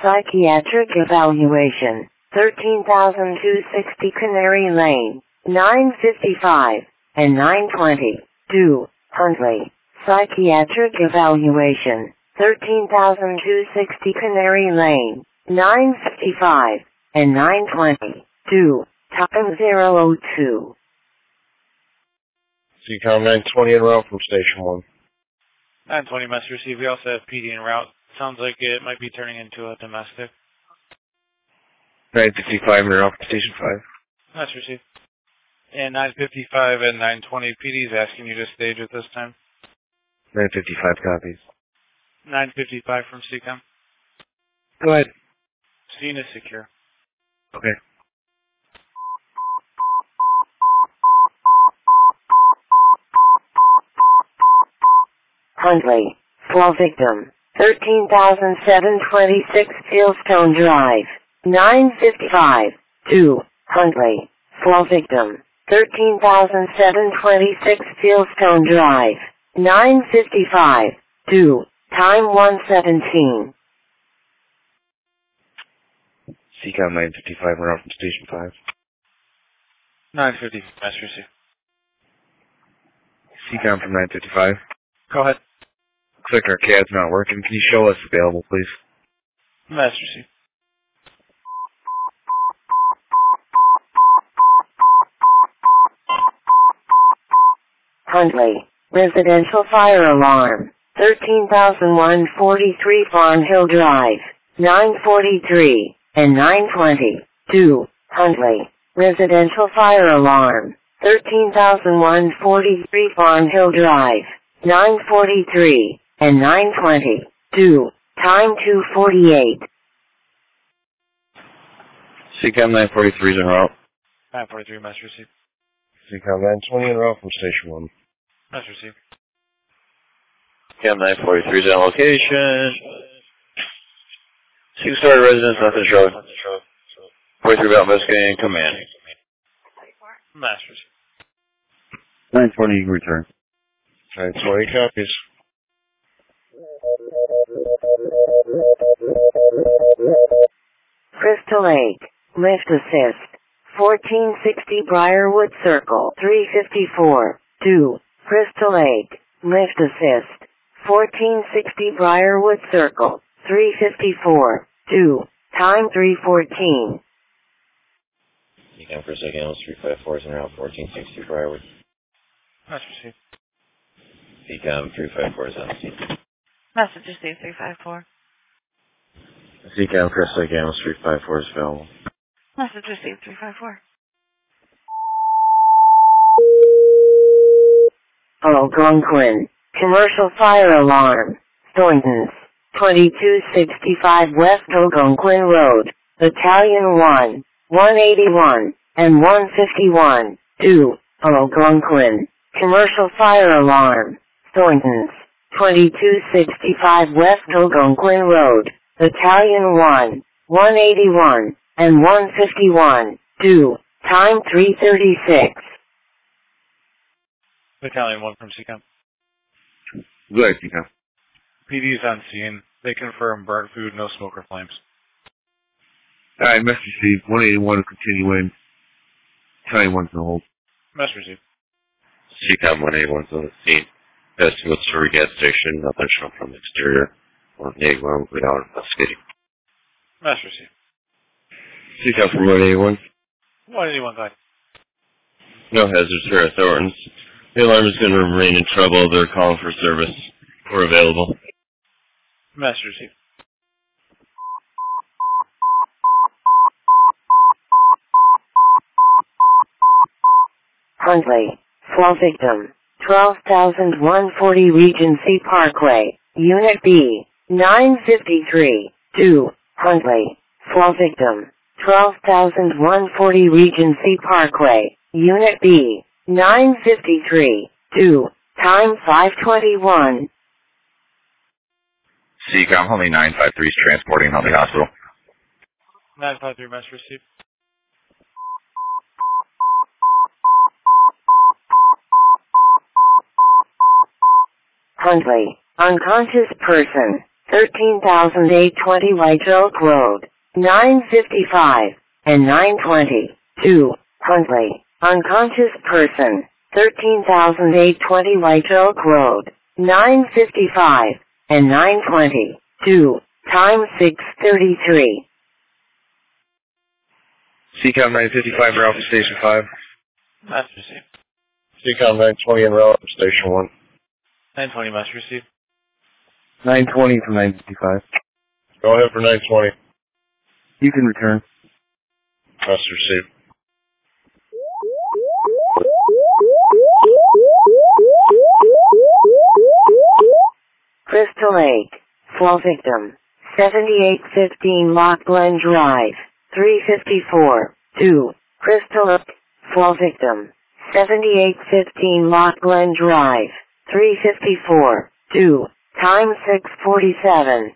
Psychiatric evaluation. 13,260 Canary Lane. 9:55 and 9:20. 2. Huntley. Psychiatric evaluation. 13,260 Canary Lane. 9:55 and 9:20. 2. Time 002. CCOM 920 en route from Station 1. 920 must receive. We also have PD en route. Sounds like it might be turning into a domestic. 955 en route from Station 5. Must receive. And 955 and 920 PD is asking you to stage at this time. 955 copies. 955 from CCOM. Go ahead. Scene is secure. Okay. Huntley. Fall victim. 13,726 Fieldstone Drive. 9:55. 2. Huntley. Fall victim. 13,726 Fieldstone Drive. 9:55. 2. Time 1:17. CCOM 955 en route from Station 5. 950 must receive. CCOM from 955. Go ahead. Looks like our CAD's not working. Can you show us available, please? Must receive. Huntley. Residential fire alarm. 13,143 Farm Hill Drive. 9:43 and 9:20. 2. Huntley. Residential fire alarm. 13,143 Farm Hill Drive. 9:43 and 9:20. 2. Time 2:48. CCOM 943 is en route. 943 must receive. CCOM 920 en route from Station 1. Must receive. CCOM 943 is on location. 6-story residence, nothing showing. 43 about investigating command. Must receive. 920, you can return. 920 copies. Crystal Lake. Lift assist. 1460 Briarwood Circle. 3:54. 2. Crystal Lake. Lift assist. 1460 Briarwood Circle. 3:54. 2. Time 3:14. CCOM for a second, L 354 is en route 1460 Briarwood. Must receive. CCOM 354 is on scene. Message received 354. CCOM Crest Lake Animals 354 is available. Message received 354. Algonquin. Commercial fire alarm. Thornton's. 2265 West Algonquin Road. Battalion 1. 181 and 151. 2. Algonquin. Commercial fire alarm. Thornton's. 2265 West Algonquin Road. Battalion 1. 181 and 151. 2. Time 3:36. Battalion 1 from CCOM. Go ahead, CCOM. PD is on scene. They confirm burnt food, no smoke or flames. Alright, message received. 181 will continue in. Battalion 1's on hold. Must receive. CCOM 181 is on the scene. Estimates for a gas station, nothing shown from the exterior. 181 without investigating. Must receive. CCOM from 181. 181 guy. No hazards here at Thornton's. The alarm is going to remain in trouble. They're calling for service. We're available. Must receive. Huntley. Fall victim. 12,140 Regency Parkway. Unit B. 9:53. 2. Huntley. Fall victim. 12,140 Regency Parkway. Unit B. 9:53. 2. Time 5:21. CCOM, Huntley 953 is transporting Huntley Hospital. 953 must receive. Huntley. Unconscious person. 13,820 White Oak Road, 955, and 920. 2. Huntley. Unconscious person. 13,820 White Oak Road, 955, and 920. 2. Time 6:33. CCOM 955, route to Station 5. Message received. CCOM 920 en route to Station 1. 920, message received. 920 from 955. Go ahead for 920. You can return. Message received. Crystal Lake. Fall victim. 7815 Lock Glen Drive, 354. 2. Crystal Lake. Fall victim. 7815 Lock Glen Drive, 354. 2. Time 6:47.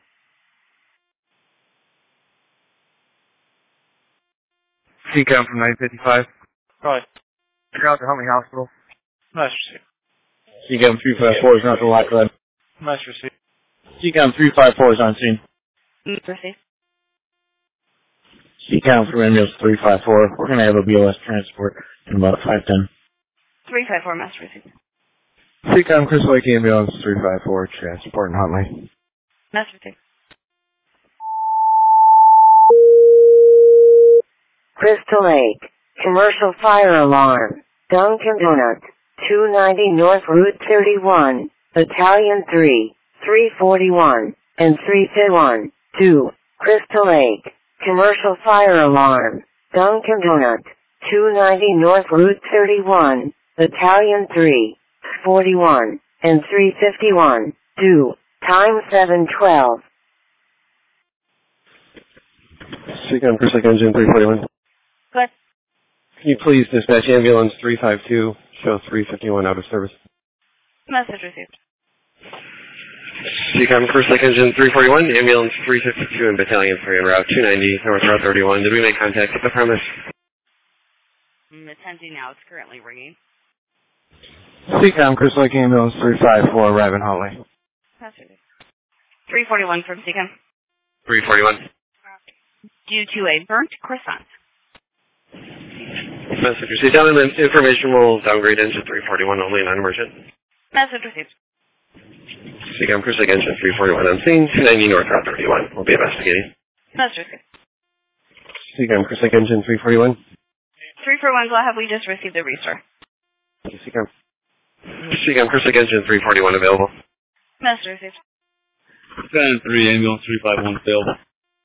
CCOM from 955. Go ahead. You're out to Huntley Hospital. Message received. CCOM 354 is not the Lock Glen. Message received. CCOM 354 is on scene. Received. CCOM from ambulance 354. We're going to have a BLS transport in about 5:10. 354, message received. CCOM Crystal Lake Ambulance 354, transport in Huntley. Message received. Crystal Lake. Commercial fire alarm. Dunkin' Donut. 290 North Route 31. Battalion 3. 341. And 351. 2. Crystal Lake. Commercial fire alarm. Dunkin' Donut. 290 North Route 31. Battalion 3. 41. And 351. 2. Time 7:12. CCOM Crystal Lake Engine 341. Go ahead. Can you please dispatch ambulance 352, show 351 out of service? Message received. CCOM Crystal Lake Engine 341, ambulance 352 and battalion 3 en route 290, North Route 31. Did we make contact with the premise? I'm attending now. It's currently ringing. CCOM Crystal Lake Ambulance 354, arrive in Huntley. Message received. 341 from CCOM. 341. Due to a burnt croissant. Message received. Down information will downgrade engine 341 only, non-emergent. Message received. CCOM Crystal Lake Engine 341 on scene, 290 North Route 31. We'll be investigating. Message received. CCOM Crystal Lake Engine 341. 341, go ahead. We just received a restore. CCOM. CCOM Crystal Lake Engine 341 available. Message received. 3 ambulance 351 available.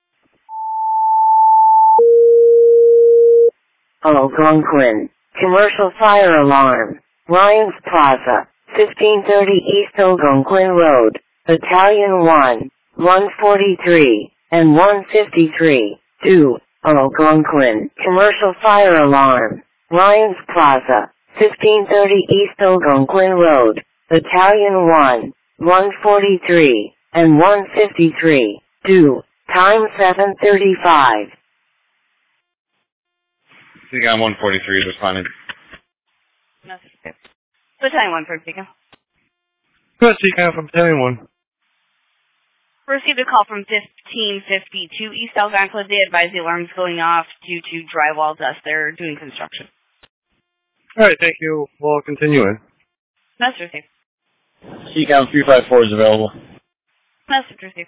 Algonquin. Commercial fire alarm. Ryan's Plaza. 1530 East Algonquin Road. Battalion 1. 143. And 153. 2. Algonquin. Commercial fire alarm. Ryan's Plaza. 1530 East Algonquin Road. Battalion 1. 143. And 153. 2. Time 7:35. CCOM 143 is responding. Message received. Battalion 1 from CCOM. Good, CCOM from Battalion 1. Received a call from 1552 East Algonquin. They advise the alarm's going off due to drywall dust. They're doing construction. Alright, thank you. We'll continue in. Message received. CCOM 354 is available. Message received.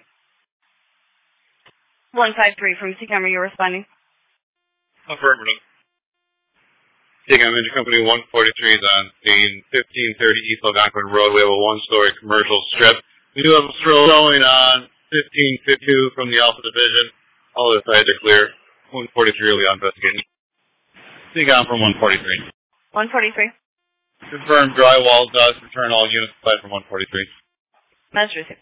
153 from CCOM. Are you responding? Affirmative. CCOM Engine Company 143 is on scene, 1530 East Algonquin Road. We have a one-story commercial strip. We do have a stroll going on 1552 from the Alpha Division. All other sides are clear. 143 will be on investigating. CCOM from 143. 143. Confirm drywall dust. Return all units applied from 143. Message received.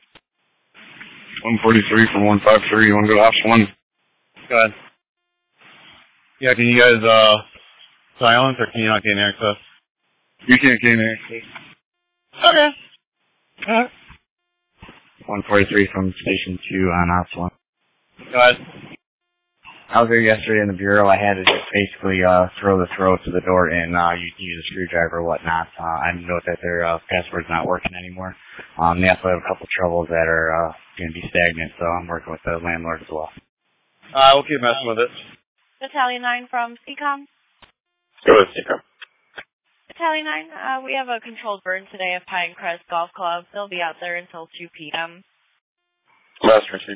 143 from 153. You want to go to option 1? Go ahead. Yeah, can you guys, silence or can you not gain access? You can't gain access. Okay. 143 from Station 2 on option 1. Go ahead. I was there yesterday in the bureau. I had to just basically throw the throw to the door and use a screwdriver or whatnot. I note that their password's not working anymore. They also have a couple troubles that are going to be stagnant, so I'm working with the landlord as well. We'll keep messing with it. Battalion 9 from CCOM. Go ahead, CCOM. Battalion 9, we have a controlled burn today at Pinecrest Golf Club. They'll be out there until 2 p.m. Last receive.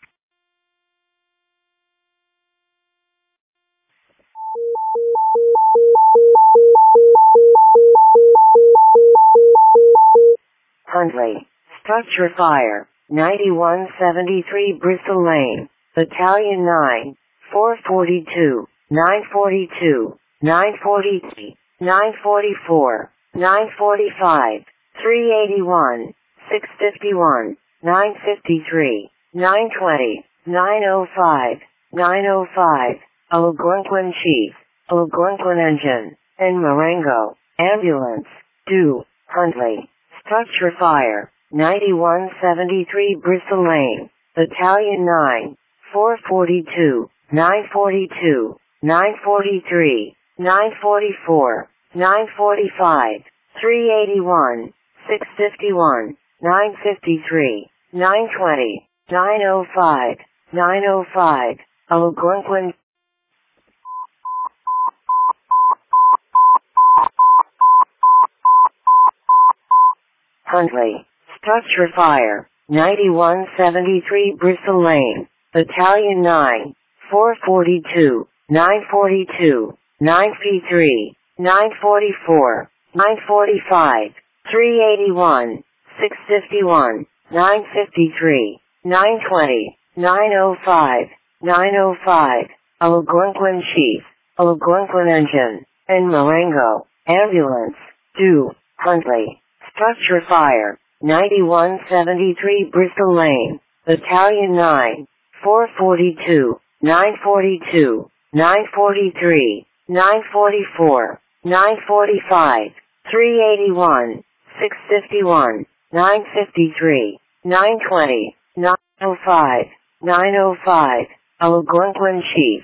Huntley. Structure fire. 9173 Bristol Lane. Battalion 9. 442. 942. 943. 944. 945. 381. 651. 953. 920. 905. 905. Algonquin Chief. Algonquin Engine. and Marengo. Ambulance. Due. Huntley. Structure fire. 9173 Bristol Lane. Battalion 9. 442. 942. 943. 944. 945. 381. 651. 953. 920. 905. 905. Algonquin. Huntley. Structure fire. 9173 Bristol Lane. Battalion 9. 442. 942. 953. 944. 945. 381. 651. 953. 920. 905. 905. Algonquin Chief. Algonquin Engine. and Marengo. Ambulance. Due. Huntley. Structure fire. 9173 Bristol Lane. Battalion 9. 442. 942. 943. 944. 945. 381. 651. 953. 920. 905. 905. Algonquin Chief.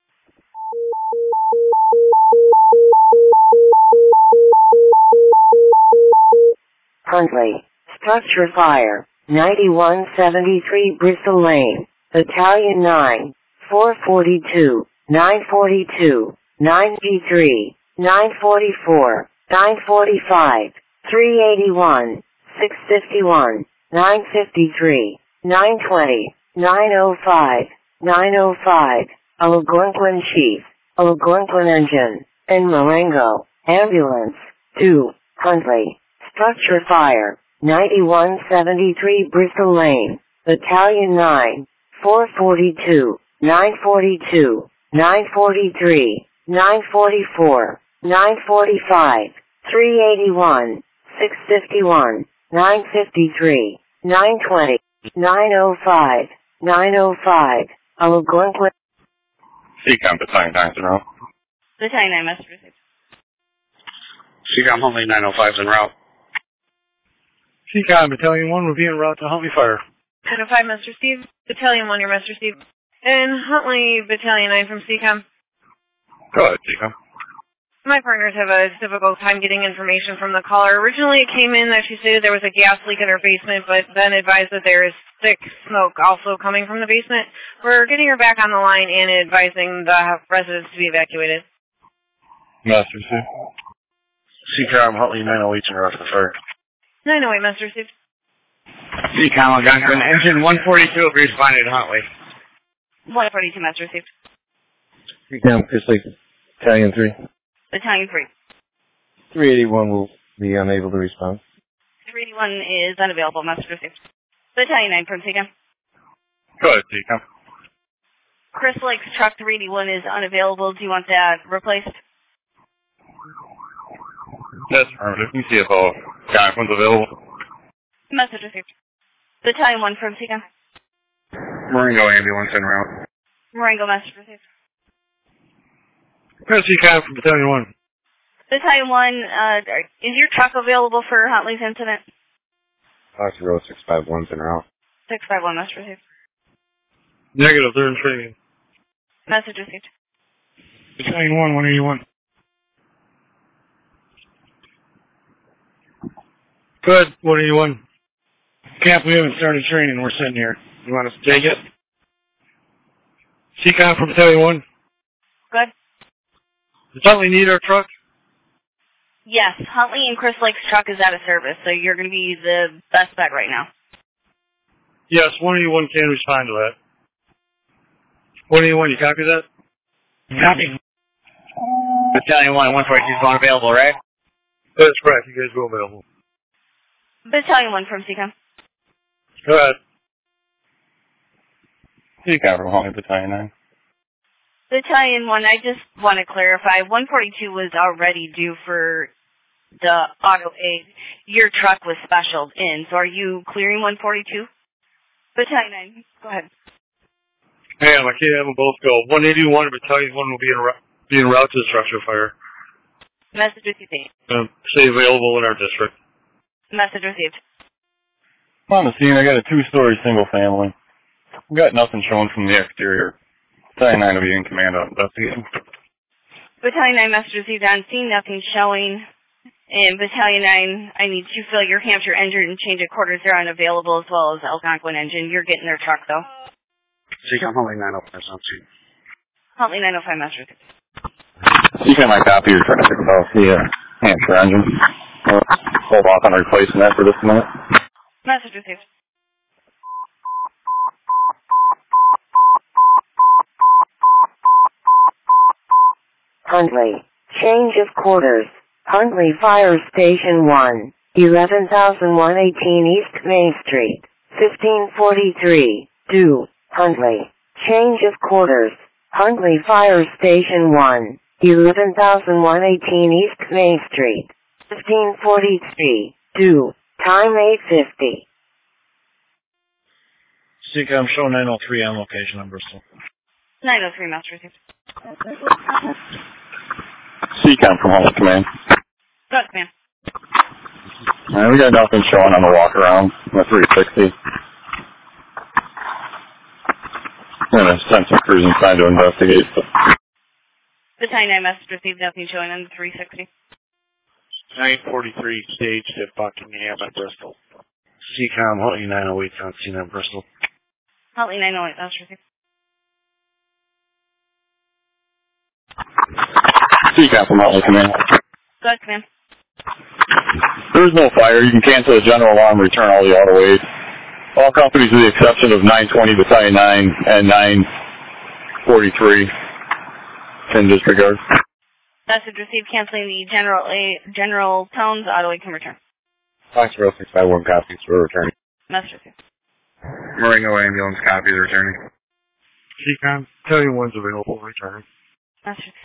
Huntley. Structure fire. 9173 Bristol Lane. Battalion 9. 442. 942. 983. 944. 945. 381. 651. 953. 920. 905. 905. Algonquin Chief. Algonquin Engine. and Marengo. Ambulance. Due. Huntley. Structure fire. 9173 Bristol Lane. Battalion 9. 442. 942. 943. 944. 945. 381. 651. 953. 920. 905. 905. Algonquin. CCOM, Battalion 9's en route. Battalion 9 must receive. CCOM Huntley 905's en route. CCOM, Battalion 1 will be en route to Huntley Fire. 1005 must receive. Battalion 1, your must receive. And Huntley, Battalion 9 from CCOM. Go ahead, CCOM. My partners have a difficult time getting information from the caller. Originally it came in that she stated there was a gas leak in her basement, but then advised that there is thick smoke also coming from the basement. We're getting her back on the line and advising the residents to be evacuated. Master receive. CCOM Huntley 908's en route to the fire. 908 must receive. CCOM Algonquin Engine 142 responded to Huntley. 142 must receive. CCOM, Chrisley, Battalion 3. Battalion 3. 381 will be unable to respond. 381 is unavailable, must receive. Battalion 9 from CCOM. Go ahead, CCOM. Chris Lake's truck 381 is unavailable. Do you want that replaced? That's affirmative. You see if Jonathan's available. Message received. Battalion 1 from CCOM. Marengo ambulance en route. Marengo message received. CCOM from Battalion 1. Battalion 1, is your truck available for Huntley's incident? Fox Road 651's en route. 651 message received. Negative, they're in training. Message received. Battalion 1, 181. Good, 181. Camp, we haven't started training. We're sitting here. You want us to take it? CCOM from Battalion 1. Good. Does Huntley need our truck? Yes, Huntley and Chris Lake's truck is out of service, so you're going to be the best bet right now. Yes, 181 can respond to that. 181, you copy that? Copy. Battalion 1, 142 is phone available, right? That's correct. You guys go available. Battalion 1 from CCOM. Go ahead. CCOM from Huntley, Battalion 9. Battalion 1, I just want to clarify, 142 was already due for the auto aid. Your truck was specialed in, so are you clearing 142? Battalion 9, go ahead. Ma'am, I can't have them both go. 181 and Battalion 1 will be en route to the structure fire. Message received. Stay available in our district. Message received. On the scene, I got a 2-story single family. We got nothing showing from the exterior. Battalion 9 will be in command of investigating. Battalion 9, message received on scene, nothing showing. And Battalion 9, I need to fill your Hampshire engine and change of quarters. They're unavailable, as well as Algonquin engine. You're getting their truck, though. CCOM Huntley 905 on scene. Huntley 905, message received. CCOM, I copy your trying to think about the Hampshire engine. Hold off on replacing that for this minute. Message received. Huntley. Change of quarters. Huntley Fire Station 1, 11,118 East Main Street, 1543, due, Huntley. Change of quarters. Huntley Fire Station 1, 11,118 East Main Street, 1543, due, time 8:50. CCOM show 903 on location on Bristol. 903, message received. CCOM from Huntley Command. Good, ma'am. We got nothing showing on the walk around, the 360. I'm going to send some crews inside to investigate. Battalion 9, message received, nothing showing on the 360. 943 staged at Buckingham at Bristol. CCOM Huntley 908 on scene at Bristol. Huntley 908, message received. CCOM from Huntley Command. Good, ma'am. There's no fire. You can cancel the general alarm, return all the auto aid. All companies with the exception of 920 Battalion 9 and 943 can disregard. Message received, canceling the general tones, auto aid can return. Foxborough 651 copies for returning. Message received. Marengo ambulance copies returning. CCOM, Battalion 1's available, returning. Message received.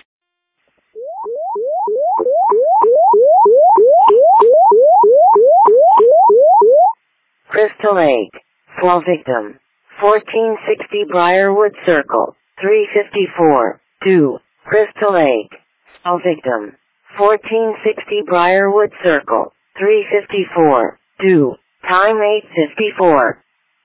Crystal Lake. Fall victim. 1460 Briarwood Circle. 354. 2. Crystal Lake. Fall victim. 1460 Briarwood Circle. 354. 2. Time 8:54.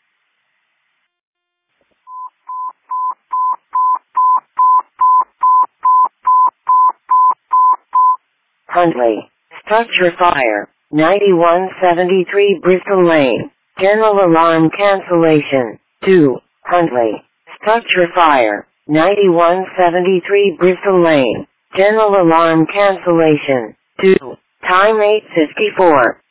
Huntley. Structure fire. 9173 Bristol Lane. General alarm cancellation. 2. Huntley. Structure fire. 9173 Bristol Lane. General alarm cancellation. 2. Time 8:54.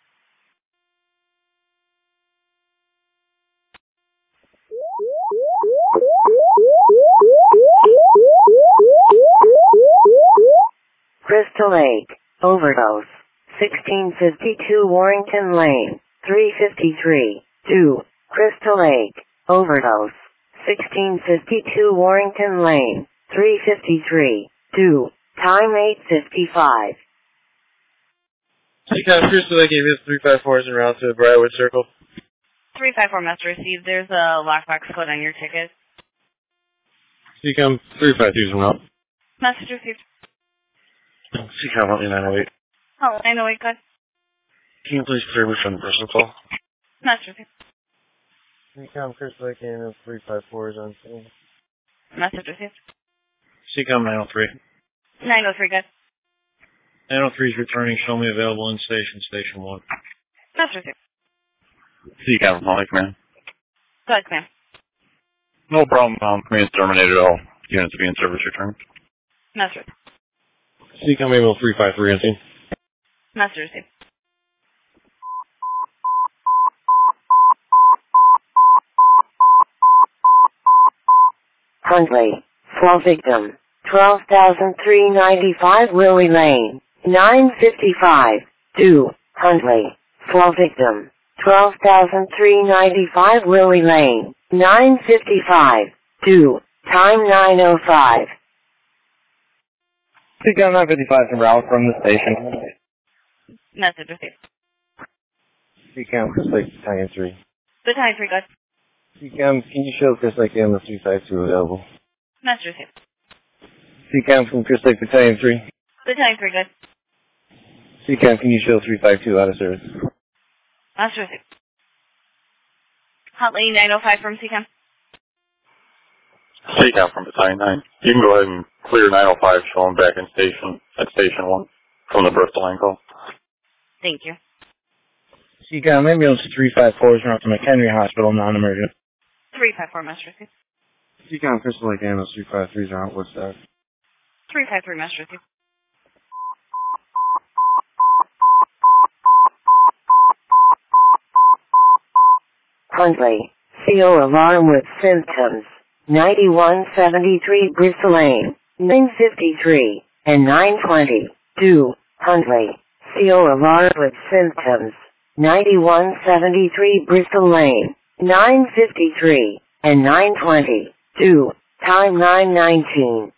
Crystal Lake. Overdose. 1652 Warrington Lane. 353. 2. Crystal Lake. Overdose. 1652 Warrington Lane. 353. 2. Time 8:55. CCOM Crystal Lake ABS 354 is en route to Briarwood Circle. 354, message received. There's a lockbox code on your ticket. CCOM 352 is en route. Message received. CCOM Huntley 908. Oh, 908, good. Can you please clear me from the Bristol call? Message received. CCOM Crystal Lake ABS 354 is on scene. Message received. CCOM 903. 903, good. 903 is returning. Show me available in station 1. Message received. CCOM from Holly Command. Go ahead, command. No problem. Command terminated. All units will be in service return. Message received. CCOM email 353 empty. Message received. Huntley. Flow victim. 12,395 Willie Lane. 955. 2. Huntley. Flow victim. 12,395 Willie Lane. 955. 2. Time 905. CCOM 955 from route from the station. Message received. CCOM Chris Lake Battalion 3. Battalion 3, good. CCOM, can you show Chris Lake Ambulance 352 available? Message received. CCOM from Chris Lake Battalion 3. Battalion 3, good. CCOM, can you show 352 out of service? Message received. Hotline 905 from CCOM. CCOM from Battalion 9. You can go ahead and clear 905, show them back in station, at station 1, from the Bristol line call. Thank you. CCOM Ambulance 354 is around to McHenry Hospital, non-emergent. 354, message received. CCOM Crystal Lake Ambulance 353 is around Woodstock. 353, message received. Huntley. CO alarm with symptoms. 9173 Bristol Lane. 953 and 920. 2. Huntley. CO alarm with symptoms. 9173 Bristol Lane. 953 and 920. 2. Time 919.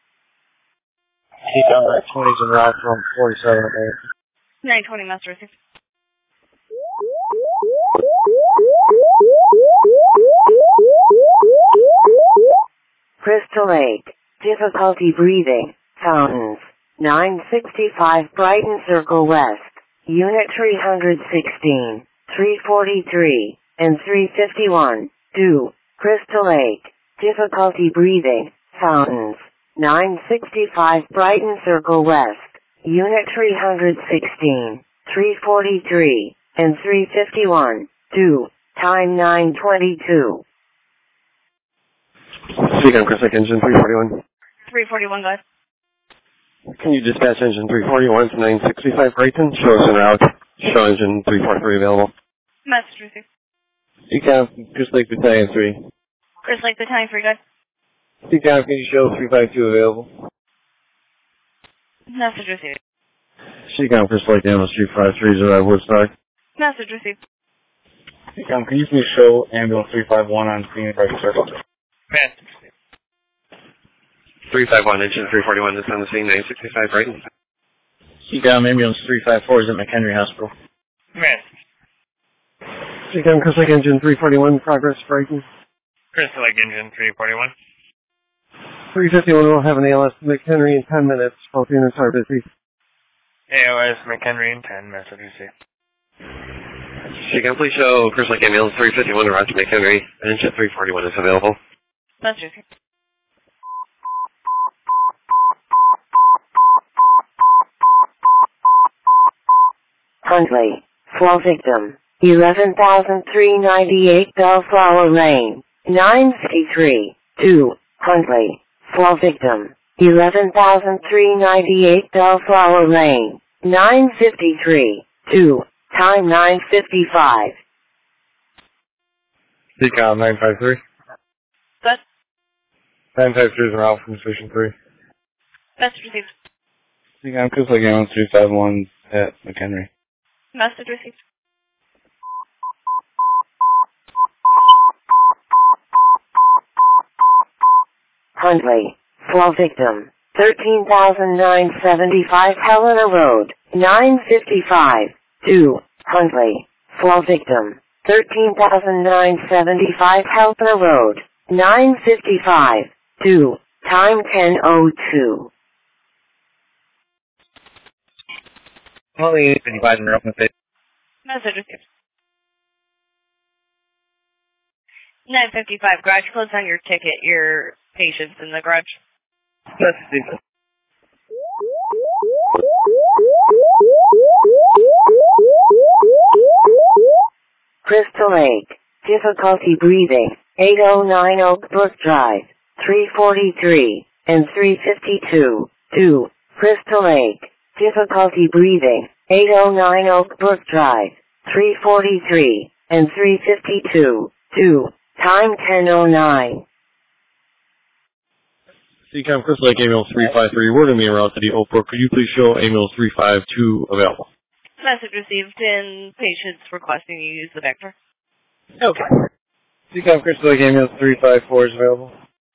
CCOM 920 is en route from 47 at 920, message received. Crystal Lake. Difficulty breathing. Fountains. 965 Brighton Circle West. Unit 316, 343, and 351. 2. Crystal Lake. Difficulty breathing. Fountains. 965 Brighton Circle West. Unit 316, 343, and 351. 2. Time 922. CCOM Chris Lake Engine 341. 341, go ahead. Can you dispatch Engine 341 to 965 Brighton? Show us en route. Show Engine 343 available. Message received. CCOM Chris Lake Battalion 3. Chris Lake Battalion 3, good. CCOM, can you show 352 available? Message received. CCOM Chris Lake Ambulance 353 is around Woodstock. Message received. CCOM, can you please show Ambulance 351 on scene at Brighton Circle? Message received. 351, Engine 341 is on the scene, 965 Brighton. CCOM Ambulance 354 is at McHenry Hospital. Message. CCOM Chris Lake Engine 341, progress Brighton. Chris Lake Engine 341. 351 will have an ALS to McHenry in 10 minutes. Both units are busy. AOS McHenry in 10, message received. CCOM, please show Chris Lake Ambulance 351 around to McHenry. Engine 341 is available. Message received. Huntley. Flow victim. 11,398 Bellflower Lane. 953. 2. Huntley. Flow victim. 11,398 Bellflower Lane. 953. 2. Time 955. CCOM 953. Good. 953 is en route from Station 3. Message received. CCOM Chris Lake Ambulance 351 at McHenry. Message received. Huntley. Flow victim. 13,975 Helena Road. 955. 2. Huntley. Flow victim. 13,975 Helena Road. 955. 2. Time 10:02. Only 855 in route from station. Message received. 955, garage closed on your ticket. Your patients in the garage. Message received. Crystal Lake. Difficulty breathing. 809 Oak Brook Drive. 343 and 352. 2. Crystal Lake. Difficulty breathing. 809 Oak Brook Drive. 343 and 352. 2. Time 10:09. CCOM Crystal Lake ambulance 353. We're going to be en route to the Oak Brook. Could you please show ambulance 352 available? Message received and patients requesting you use the Vector. Okay. CCOM Crystal Lake ambulance 354 is available.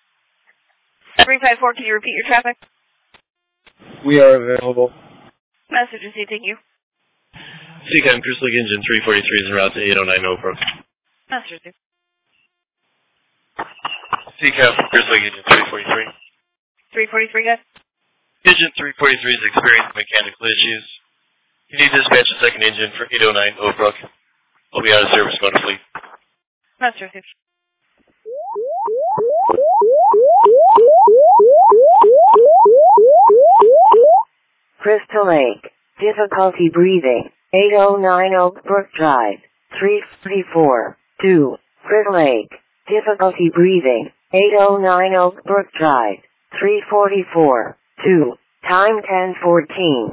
354, can you repeat your traffic? We are available. Message received, thank you. CCOM Crystal Lake engine 343 is en route to 809 Oak Brook. Message received. CCOM Crystal Lake engine 343. 343, good. Engine 343 is experiencing mechanical issues. You need to dispatch a second engine for 809 Oak Brook. We'll be out of service going to fleet. Message received. Crystal Lake. Difficulty breathing. 809 Oak Brook Drive. 344. 2. Crystal Lake. Difficulty breathing. 809 Oak Brook Drive. 344. 2. Time 10:14.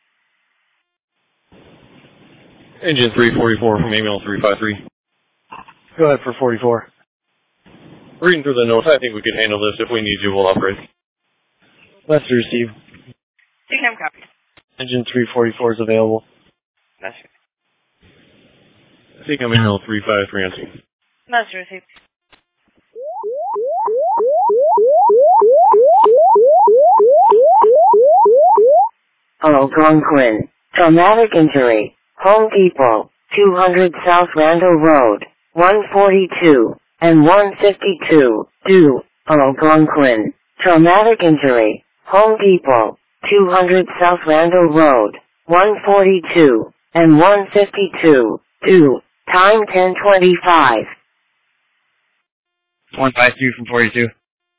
Engine 344 from ambulance 353. Go ahead for 44. Reading through the notes, I think we could handle this. If we need to, we'll upgrade. Message received. CCOM copy. Engine 344 is available. Message. CCOM ambulance 353 on scene. Message received. Algonquin. Traumatic injury. Home Depot. 200 South Randall Road. 142 and 152. 2. Algonquin. Traumatic injury. Home Depot. 200 South Randall Road. 142 and 152. 2. Time 10:25. 152 from 42.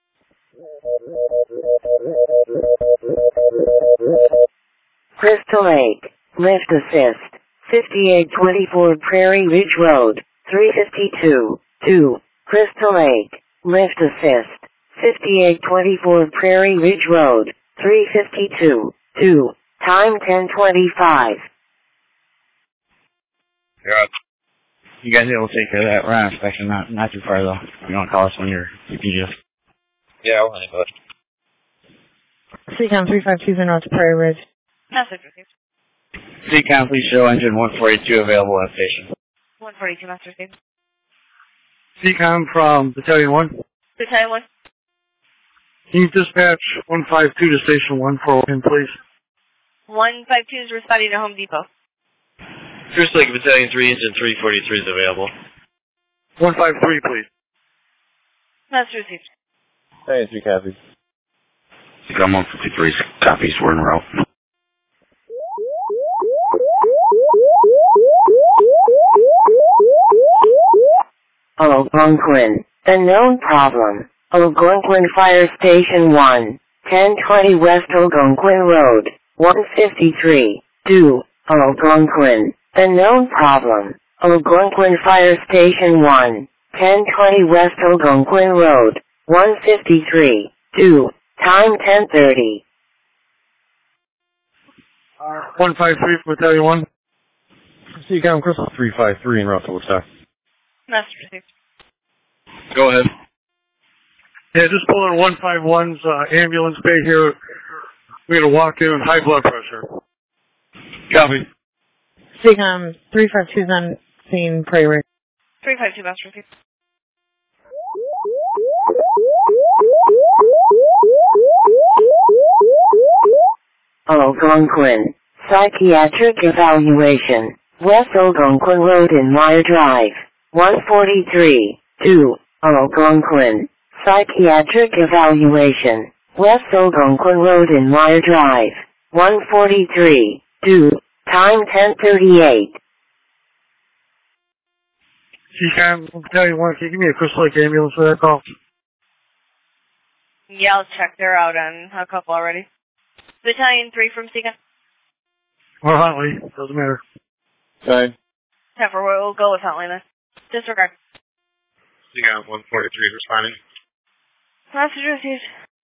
Crystal Lake. Lift assist. 5824 Prairie Ridge Road. 352. 2. Crystal Lake. Lift assist. 5824 Prairie Ridge Road. 352. 2. Time 10:25. Yeah. You guys able to take care of that? We're on inspection, not too far though. You want to call us when you're UPGS. Yeah, I'll handle it. CCOM 352 is en route to Prairie Ridge. Message received. CCOM, please show engine 142 available at station. 142, message received. CCOM from Battalion 1. Battalion 1. Can you dispatch 152 to Station 1 for him, please? 152 is responding to Home Depot. Crystal Lake Battalion 3, engine 343 is available. 153, please. Message received. Hey, 3 copies. CCOM 153 copies. We're en route. Algonquin. The known problem. Algonquin Fire Station 1. 1020 West Algonquin Road. 153. 2. Algonquin. The known problem. Algonquin Fire Station 1. 1020 West Algonquin Road. 153. 2. Time 10:30. 153 from Battalion 1. CCOM Crystal 353 en route to Woodstock. Message received. Go ahead. Yeah, just pull in 151's ambulance bay here. We're going to walk in with high blood pressure. Copy. CCOM 352 is on scene, Prairie Ridge. 352, message received. Algonquin. Psychiatric evaluation. West Algonquin Road in Meyer Drive. 143. 2. Algonquin. Psychiatric evaluation. West Algonquin Road in Meyer Drive. 143. 2. Time 10:38. CCOM Battalion 1, can you give me a Crystal Lake ambulance for that call? Yeah, I'll check. They're out on a couple already. Battalion 3 from Seacon. Or Huntley. Doesn't matter. Okay. Heifer, we'll go with Huntley then. Disregard. Seacon 143 responding. Message received.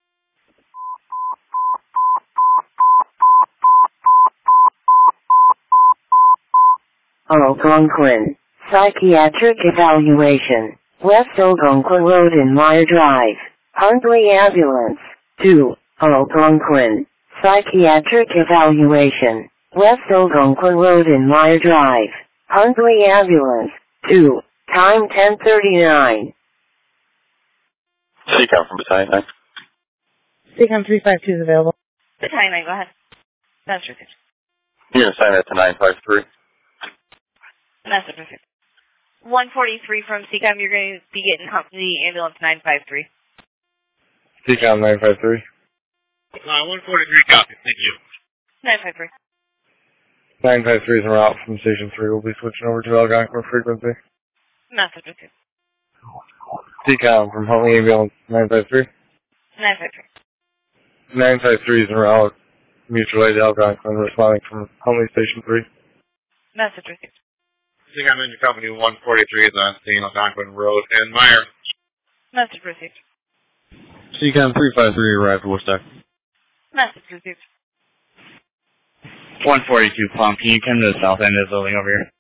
Algonquin. Psychiatric evaluation. West Algonquin Road in Meyer Drive. Huntley Ambulance. 2. Algonquin. Psychiatric evaluation. West Algonquin Road in Meyer Drive. Huntley Ambulance. 2. Time 10:39. CCOM from Battalion 9. CCOM 352 is available. Battalion 9, go ahead. Message received. You're going to sign that to 953. Message received. 143 from CCOM, you're going to be getting the ambulance 953. CCOM 953. 143 copy. Thank you. 953. 953 is en route from Station 3. We'll be switching over to Algonquin frequency. Message received. CCOM from Huntley Ambulance 953. 953. 953 is en route. Mutual aid Algonquin responding from Huntley Station 3. Message received. Seacon Engine Company 143 is on scene Algonquin Road and Meyer. Message received. CCOM 353 arrived at Woodstock. Message received. 142 pump. Can you come to the south end of the building over here?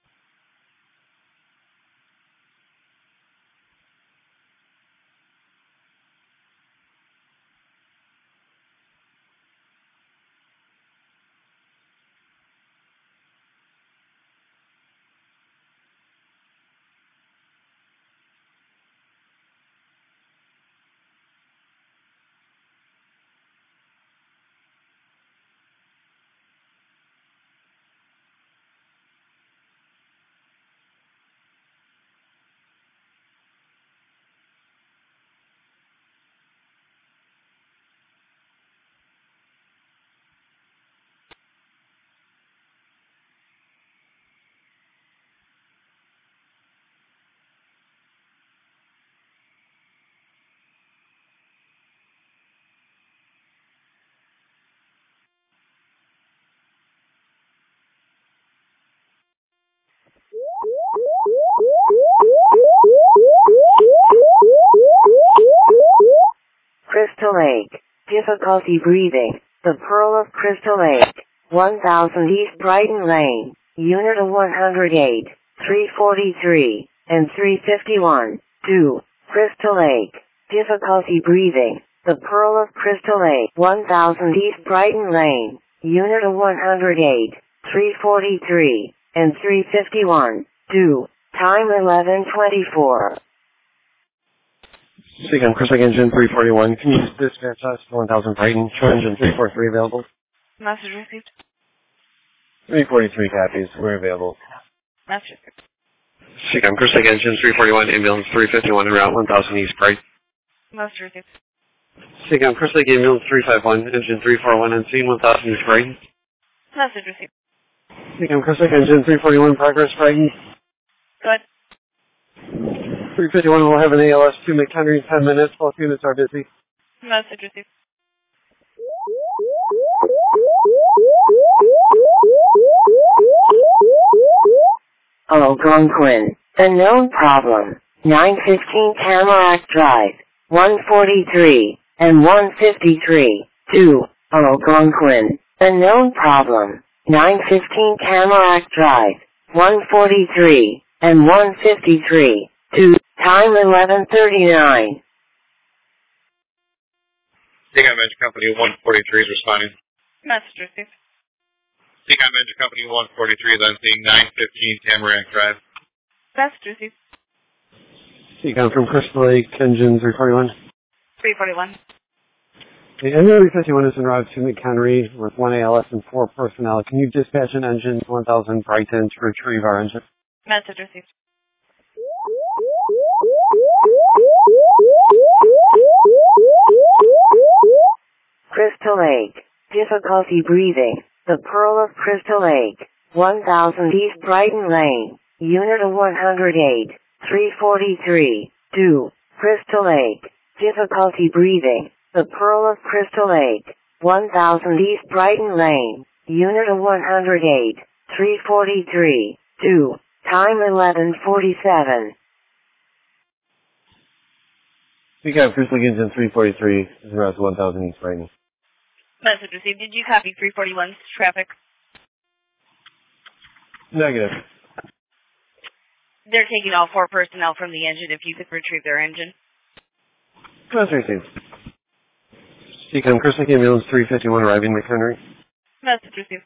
Crystal Lake. Difficulty breathing. The Pearl of Crystal Lake. 1000 East Brighton Lane. Unit of 108, 343, and 351. 2. Crystal Lake. Difficulty breathing. The Pearl of Crystal Lake. 1000 East Brighton Lane. Unit of 108, 343, and 351. 2. Time 11:24. Seacom Crystal Lake Engine 341. Can you dispatch us to 1000 Brighton? Show Engine 343 available. Message received. 343 copies. We're available. Message received. Seacom Crystal Lake Engine 341. Ambulance 351 en route 1000 East Brighton. Message received. Seacom Crystal Lake Ambulance 351. Engine 341 on scene 1000 East Brighton. Message received. Seacom Crystal Lake Engine 341. Progress Brighton. Good. 351 will have an ALS 2 McHenry in 10 minutes. Both units are busy. Message received. Algonquin. Unknown problem. 915 Tamarack Drive. 143 and 153. 2. Algonquin. Unknown problem. 915 Tamarack Drive. 143 and 153. 2. Time 11:39. Seacom Engine Company 143 is responding. Message received. Seacom Engine Company 143 is on scene 915 Tamarack Drive. Message received. Seacom from Crystal Lake Engine 341. 341. The NW51 is en route to McHenry with 1 ALS and 4 personnel. Can you dispatch an engine 1000 Brighton to retrieve our engine? Message received. Crystal Lake. Difficulty breathing. The Pearl of Crystal Lake. 1000 East Brighton Lane. Unit of 108, 343. 2. Crystal Lake. Difficulty breathing. The Pearl of Crystal Lake, 1000 East Brighton Lane, Unit of 108, 343, 2, time 11:47. CCAM Crystal Lake Engine 343 is around 1000 East Brighton. Message received. Did you copy 341's traffic? Negative. They're taking all 4 personnel from the engine if you could retrieve their engine. Message received. CCAM Crystal Lake Ambulance 351 arriving McHenry. Message received.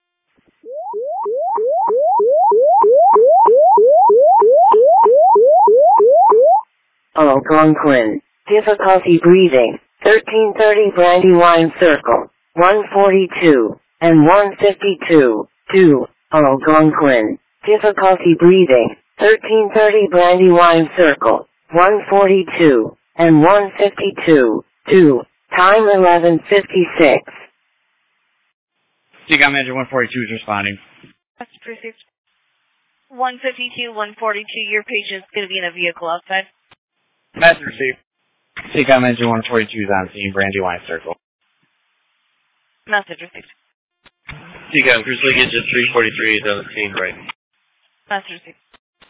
Algonquin. Difficulty breathing. 1330 Brandywine Circle. 142 and 152. 2. Algonquin. Difficulty breathing. 1330 Brandywine Circle. 142 and 152. 2. Time 11:56. CCAM Engine 142 is responding. Message received. 152, 142, your patient's going to be in a vehicle outside. Message received. CCAM Engine 142 is on scene, Brandywine Circle. Message received. CCAM Crystal Lake Engine 343 is on the scene, right? Message received.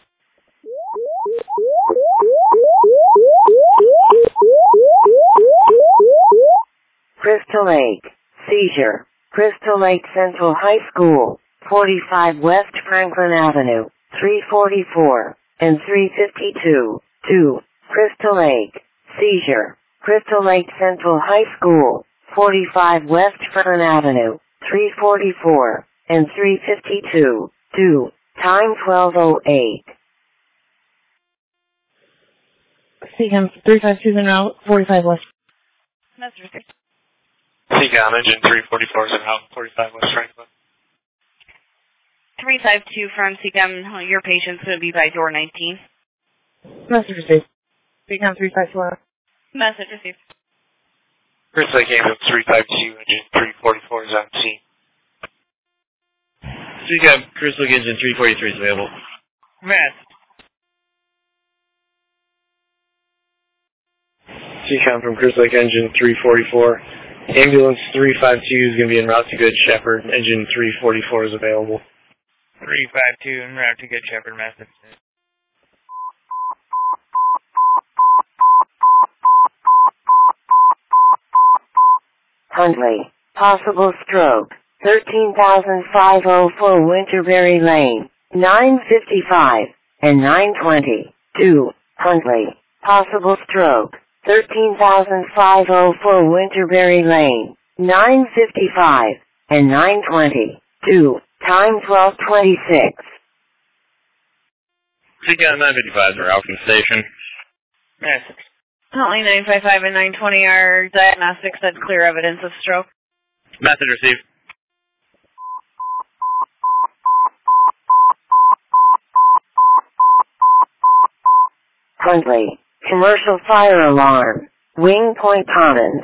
Crystal Lake. Seizure. Crystal Lake Central High School. 45 West Franklin Avenue. 344 and 352. 2. Crystal Lake. Seizure. Crystal Lake Central High School. 45 West Franklin Avenue. 344 and 352. 2. Time 12:08. CCAM 352 en route, 45 West. Message received. CCAM Engine 344 is en route, 45 West Franklin. 352 from CCAM, your patient's going to be by door 19. Message received. CCAM 354. Message received. Crystal Lake Ambulance 352, Engine 344 is on scene. CCAM Crystal Lake Engine 343 is available. Message. CCAM from Crystal Lake Engine 344. Ambulance 352 is going to be en route to Good Shepherd. Engine 344 is available. 352 en route to Good Shepherd, message. Huntley. Possible stroke. 13,504 Winterberry Lane. 9:55 and 9:20. 2. Huntley. Possible stroke. 13,504 Winterberry Lane. 9:55 and 9:20. 2. Time 12:26. CCAM 955 are out from the station. Message. Huntley 955 and 920 are diagnostics that clear evidence of stroke. Message received. Huntley. Commercial fire alarm. Wing Point Commons.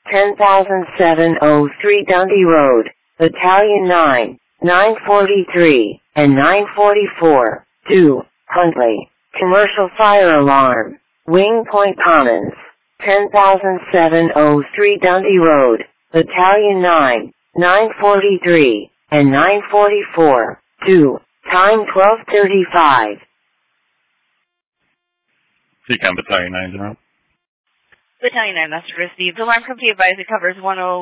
10,703 Dundee Road. Battalion 9. 943 and 944. 2. Huntley. Commercial fire alarm. Wing Point Commons. 10,703 Dundee Road. Battalion 9. 943 and 944. 2. Time 12:35. CCAM Battalion 9 is around. Battalion 9 message received. Alarm company advised it covers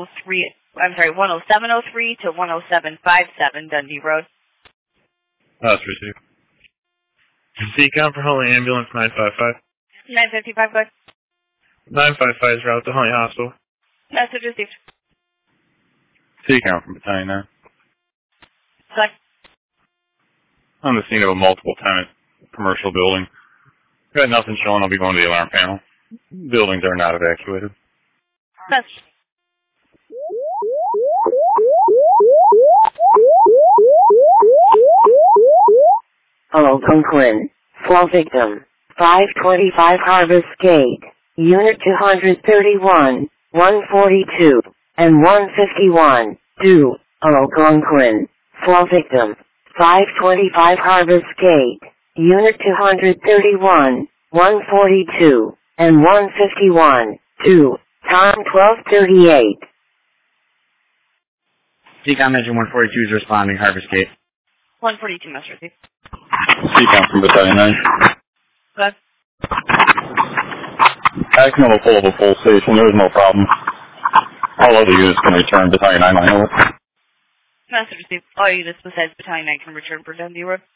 10703 to 10757 Dundee Road. That's received. CCAM for Huntley Ambulance 955. 955, go ahead. 955 is route to Huntley Hospital. Message received. CCAM from Battalion 9. Go ahead. On the scene of a multiple tenant commercial building. Got nothing showing. I'll be going to the alarm panel. Buildings are not evacuated. Message. Algonquin. Flow victim. 525 Harvest Gate. Unit 231, 142, and 151. 2. Algonquin. Flow victim. 525 Harvest Gate. Unit 231, 142, and 151. 2. Time 12:38. Seacom Engine 142 is responding, Harvest Gate. 142 must receive. Seacom from Battalion 9. Good. Action will pull up a full station. There's no problem. All other units can return. Battalion 9 line over. Message received. All units besides Battalion 9 can return for Dundee Road.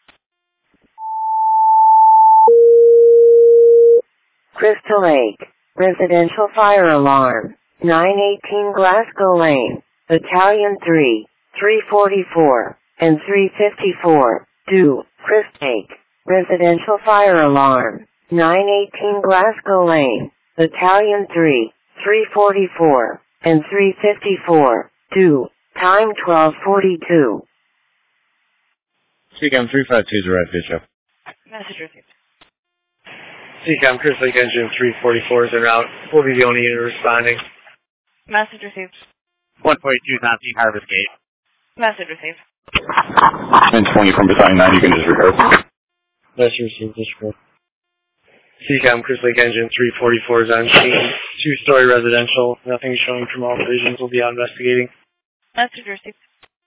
Crystal Lake. Residential fire alarm. 918 Glasgow Lane. Battalion 3, 344, and 354. Due. Crystal Lake. Residential fire alarm. 918 Glasgow Lane. Battalion 3, 344, and 354. Due. Time 12:42. Seacom 352 is arrived, Bishop. Message received. Seacom Crystal Lake Engine 344 is en route. We'll be the only unit responding. Message received. 142 is on scene, Harvest Gate. Message received. 1020 from Battalion 9, you can disregard. Message received, disregard. Seacom Crystal Lake Engine 344 is on scene. Two-story residential. Nothing showing from all divisions. We'll be out investigating. Message received.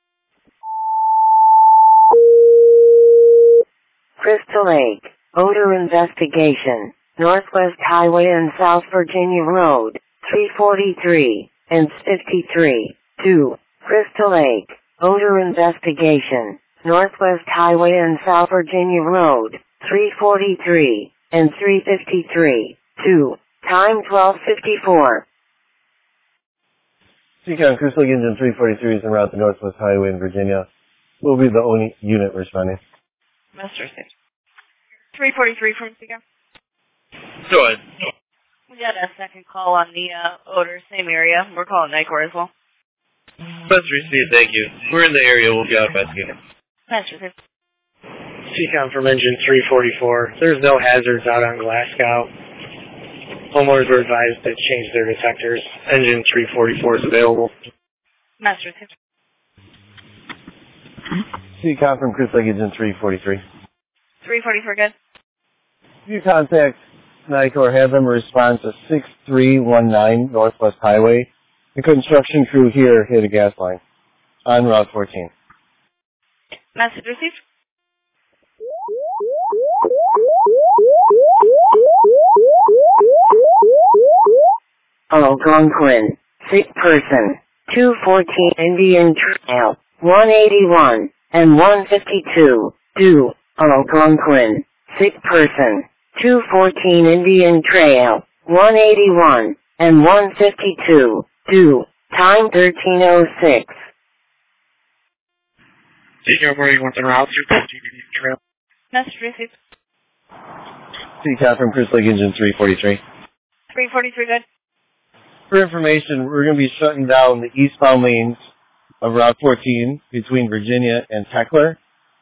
Crystal Lake. Odor investigation. Northwest Highway and South Virginia Road. 343 and 53. 2. Crystal Lake. Odor investigation. Northwest Highway and South Virginia Road. 343 and 353. 2. Time 12:54. Seacom Crystal Lake Engine 343 is en route to Northwest Highway in Virginia. We'll be the only unit responding. Message received. 343 from Seacom. Go ahead. We got a second call on the odor, same area. We're calling NICOR as well. Message received, thank you. We're in the area, we'll be out investigating. Message received. Seacom from Engine 344. There's no hazards out on Glasgow. Homeowners were advised to change their detectors. Engine 344 is available. Message received. Seacom from Crystal Lake Engine 343. 344 good. If you contact NICOR, have them respond to 6319 Northwest Highway. The construction crew here hit a gas line on Route 14. Message received. Algonquin. Sick person. 214 Indian Trail. 181 and 152. Due. Algonquin. Sick person. 214 Indian Trail. 181 and 152. Due. Time 13:06. Seacom 181 en route, 214 Indian Trail. Message received. Seacom from Crystal Lake Engine 343. 343 good. For information, we're going to be shutting down the eastbound lanes of Route 14 between Virginia and Teckler.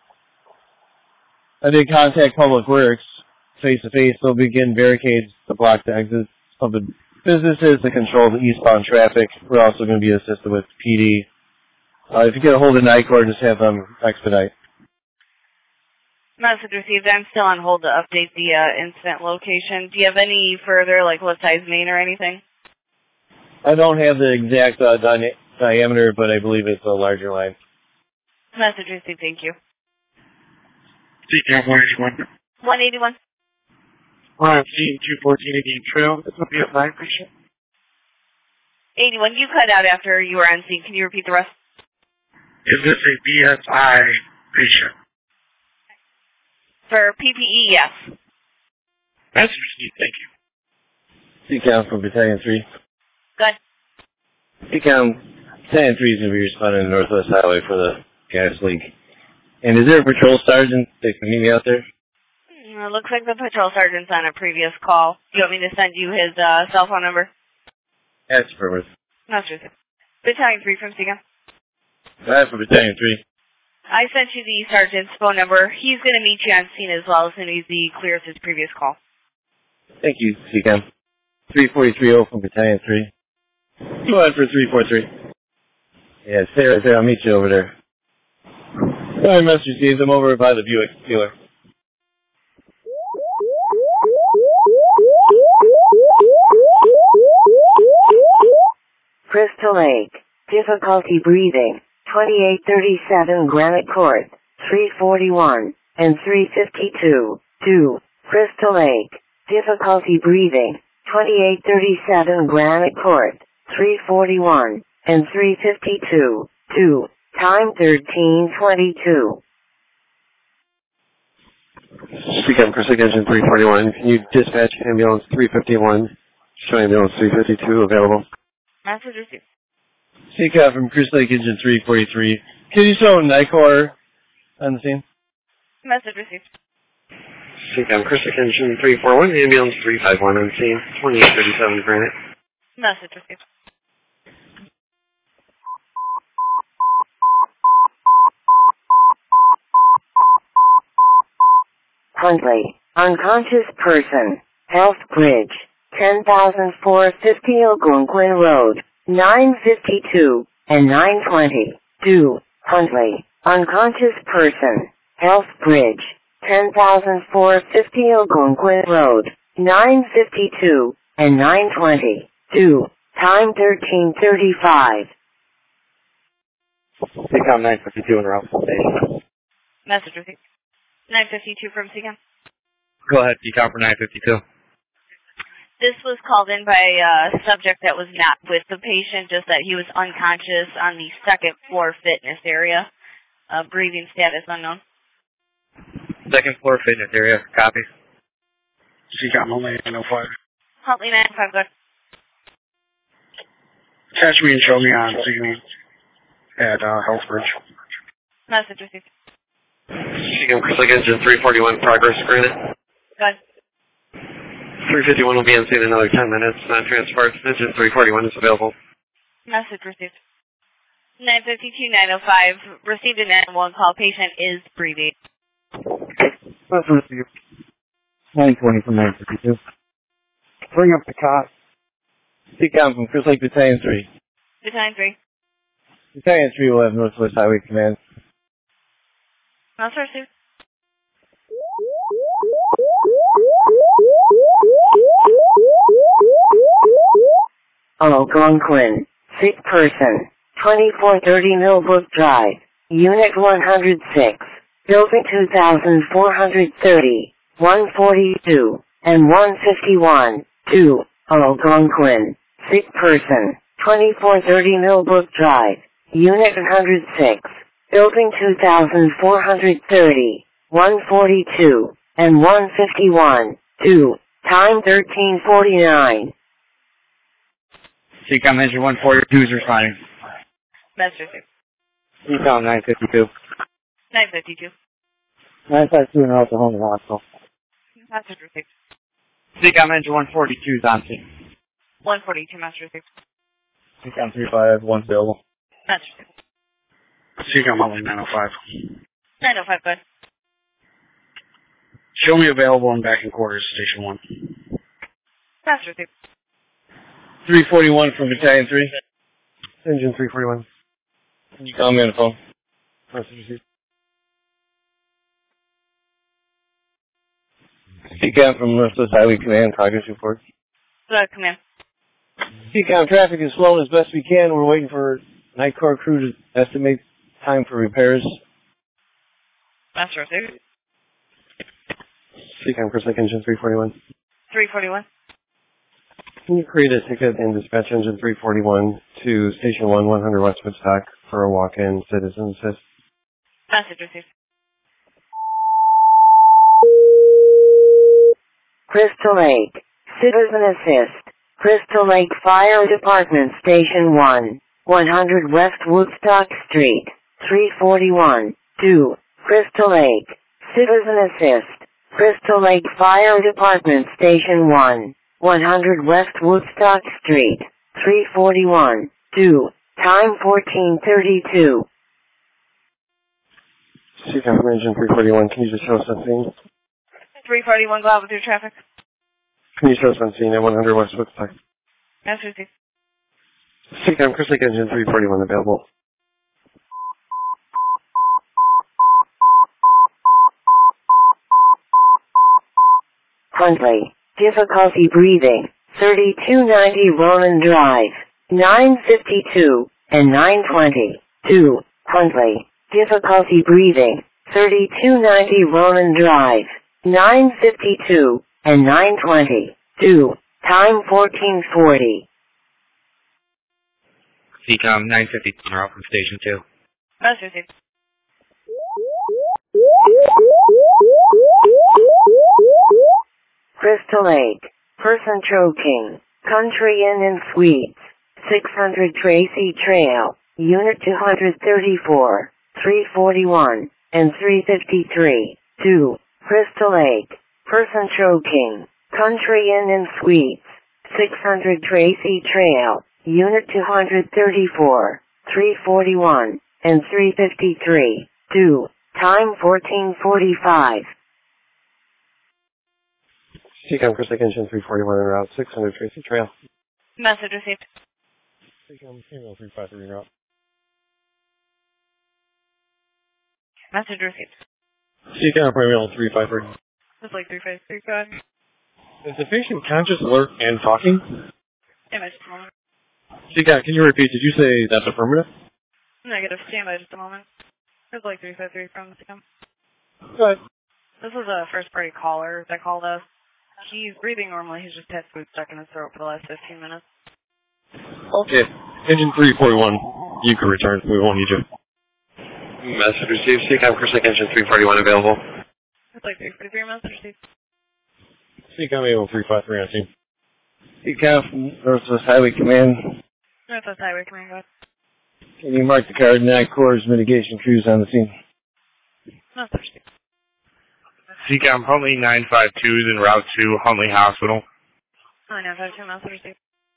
I did contact Public Works face-to-face. They'll begin barricades to block the exits of the businesses to control the eastbound traffic. We're also going to be assisted with PD. If you get a hold of NICOR, just have them expedite. Message received. I'm still on hold to update the incident location. Do you have any further, like what size main or anything? I don't have the exact diameter, but I believe it's a larger line. Message received. Thank you. Seacom 181. 181. We're on scene 214 Indian Trail. This will be a 9 patient. 81. You cut out after you were on scene. Can you repeat the rest? Is this a BSI patient? For PPE, yes. Message received. Thank you. Seacom from Battalion 3. Good. Seacom Battalion 3 is going to be responding to Northwest Highway for the gas leak. And is there a patrol sergeant that can meet me out there? It looks like the patrol sergeant's on a previous call. Do you want me to send you his cell phone number? That's affirmative. Message received. Battalion 3 from Seacom. That's for Battalion 3. I sent you the sergeant's phone number. He's going to meet you on scene as well as soon as he clears his previous call. Thank you, Seacom. 3430 from Battalion 3. Go ahead for 343. Yeah, stay right there. I'll meet you over there. Sorry, Message received. I'm over by the Buick dealer. Crystal Lake. Difficulty breathing. 2837 Granite Court. 341 and 352. 2. Crystal Lake. Difficulty breathing. 2837 Granite Court. 341 and 352. 2. Time 1322. Speaking Crystal Lake Engine 341. Can you dispatch ambulance 351? Show ambulance 352 available. Message received. CCAP from Crystal Lake Engine 343. Can you show NICOR on the scene? Message received. CCAP Crystal Lake Engine 341, ambulance 351 on scene, 2837 Granite. Message received. Huntley. Unconscious person. Health Bridge. 10,450 Algonquin Road. 952 and 920. 2. Huntley. Unconscious person. Health Bridge. 10,450 Algonquin Road. 952 and 920. 2. Time 1335. CCAP 952 in Ralphville Station. Message received. 952 from CCAM. Go ahead, decom for 952. This was called in by a subject that was not with the patient, just that he was unconscious on the second floor fitness area. Breathing status unknown. Second floor fitness area, copy. CCAP only 905. Huntley 905, good. Catch me and show me on scene at Healthbridge. Message received. CCAP Crystal Lake Engine 341, progress granted. Good. 351 will be on scene in another 10 minutes. Non-transport. Engine 341 is available. Message received. 952-905. Received a 911 call. Patient is breathing. Message received. 920 from 952. Bring up the cot. CCAM from Crystal Lake Battalion 3. Battalion 3. Battalion 3 will have Northwest Highway Command. Message received. Algonquin. Sick person. 2430 Millbrook Drive. Unit 106. Building 2430. 142 and 151. 2. Algonquin. Sick person. 2430 Millbrook Drive. Unit 106. Building 2430. 142 and 151. 2. Time 1349. CCOM Engine 142 is responding. Message received. CCOM 952. 952. 952 in Oklahoma Hospital. Message received. CCOM Engine 142 is on scene. 142. Message received. CCAM 351 available. Message received. CCAM only 905. 905, good. Show me available and back in quarters, Station 1. Message received. 341 from Battalion 3. Engine 341. Can you call me on the phone? Message received. CCAM from Northwest Highway Command, progress report. Good, come in. CCAM, traffic is flowing as best we can. We're waiting for night car crew to estimate time for repairs. Message received. CCAM Crystal Lake Engine 341. 341. Can you create a ticket and dispatch Engine 341 to Station 1, 100 West Woodstock for a walk-in citizen assist? Message received. Crystal Lake. Citizen Assist. Crystal Lake Fire Department Station 1, 100 West Woodstock Street, 341. 2. Crystal Lake. Citizen Assist. Crystal Lake Fire Department Station 1, 100 West Woodstock Street, 341. 2. Time 1432. CCAM from Engine 341, can you just show us on scene? 341, go out with your traffic. Can you show us on scene at 100 West Woodstock? Message received. CCAM Crystal Lake Engine 341 available. Huntley. Difficulty breathing. 3290 Ronan Drive. 952, and 920. 2. Huntley. Difficulty breathing. 3290 Ronan Drive. 952, and 920. 2. Time 1440. CCOM 950 out from Station 2. That's received. Crystal Lake. Person choking. Country Inn and Suites. 600 Tracy Trail. Unit 234, 341, and 353. 2. Crystal Lake. Person choking. Country Inn and Suites. 600 Tracy Trail. Unit 234, 341, and 353. 2. Time 1445. CCOM Crystal Lake Engine 341 en route 600 Tracy Trail. Message received. CCOM Female 353 en route. Message received. CCOM Female 353. Just like 3535. Is the patient conscious, alert, and talking? Standby just a moment. CCOM, can you repeat? Did you say that's affirmative? Negative. Standby just a moment. Just like 353 from the CCOM. Go ahead. This was a first party caller that called us. He's breathing normally. He's just had food stuck in his throat for the last 15 minutes. Okay. Engine 341, you can return. We won't need you. Message received. CCOM Crystal Lake Engine 341 available. It's like 353 message received. CCOM Able 353 on scene. CCOM Northwest Highway Command. Northwest Highway Command, go ahead. Can you mark the card 9 Corps mitigation crews on the scene? Message received. CCOM Huntley 952 is en route to Huntley Hospital. 952 message received.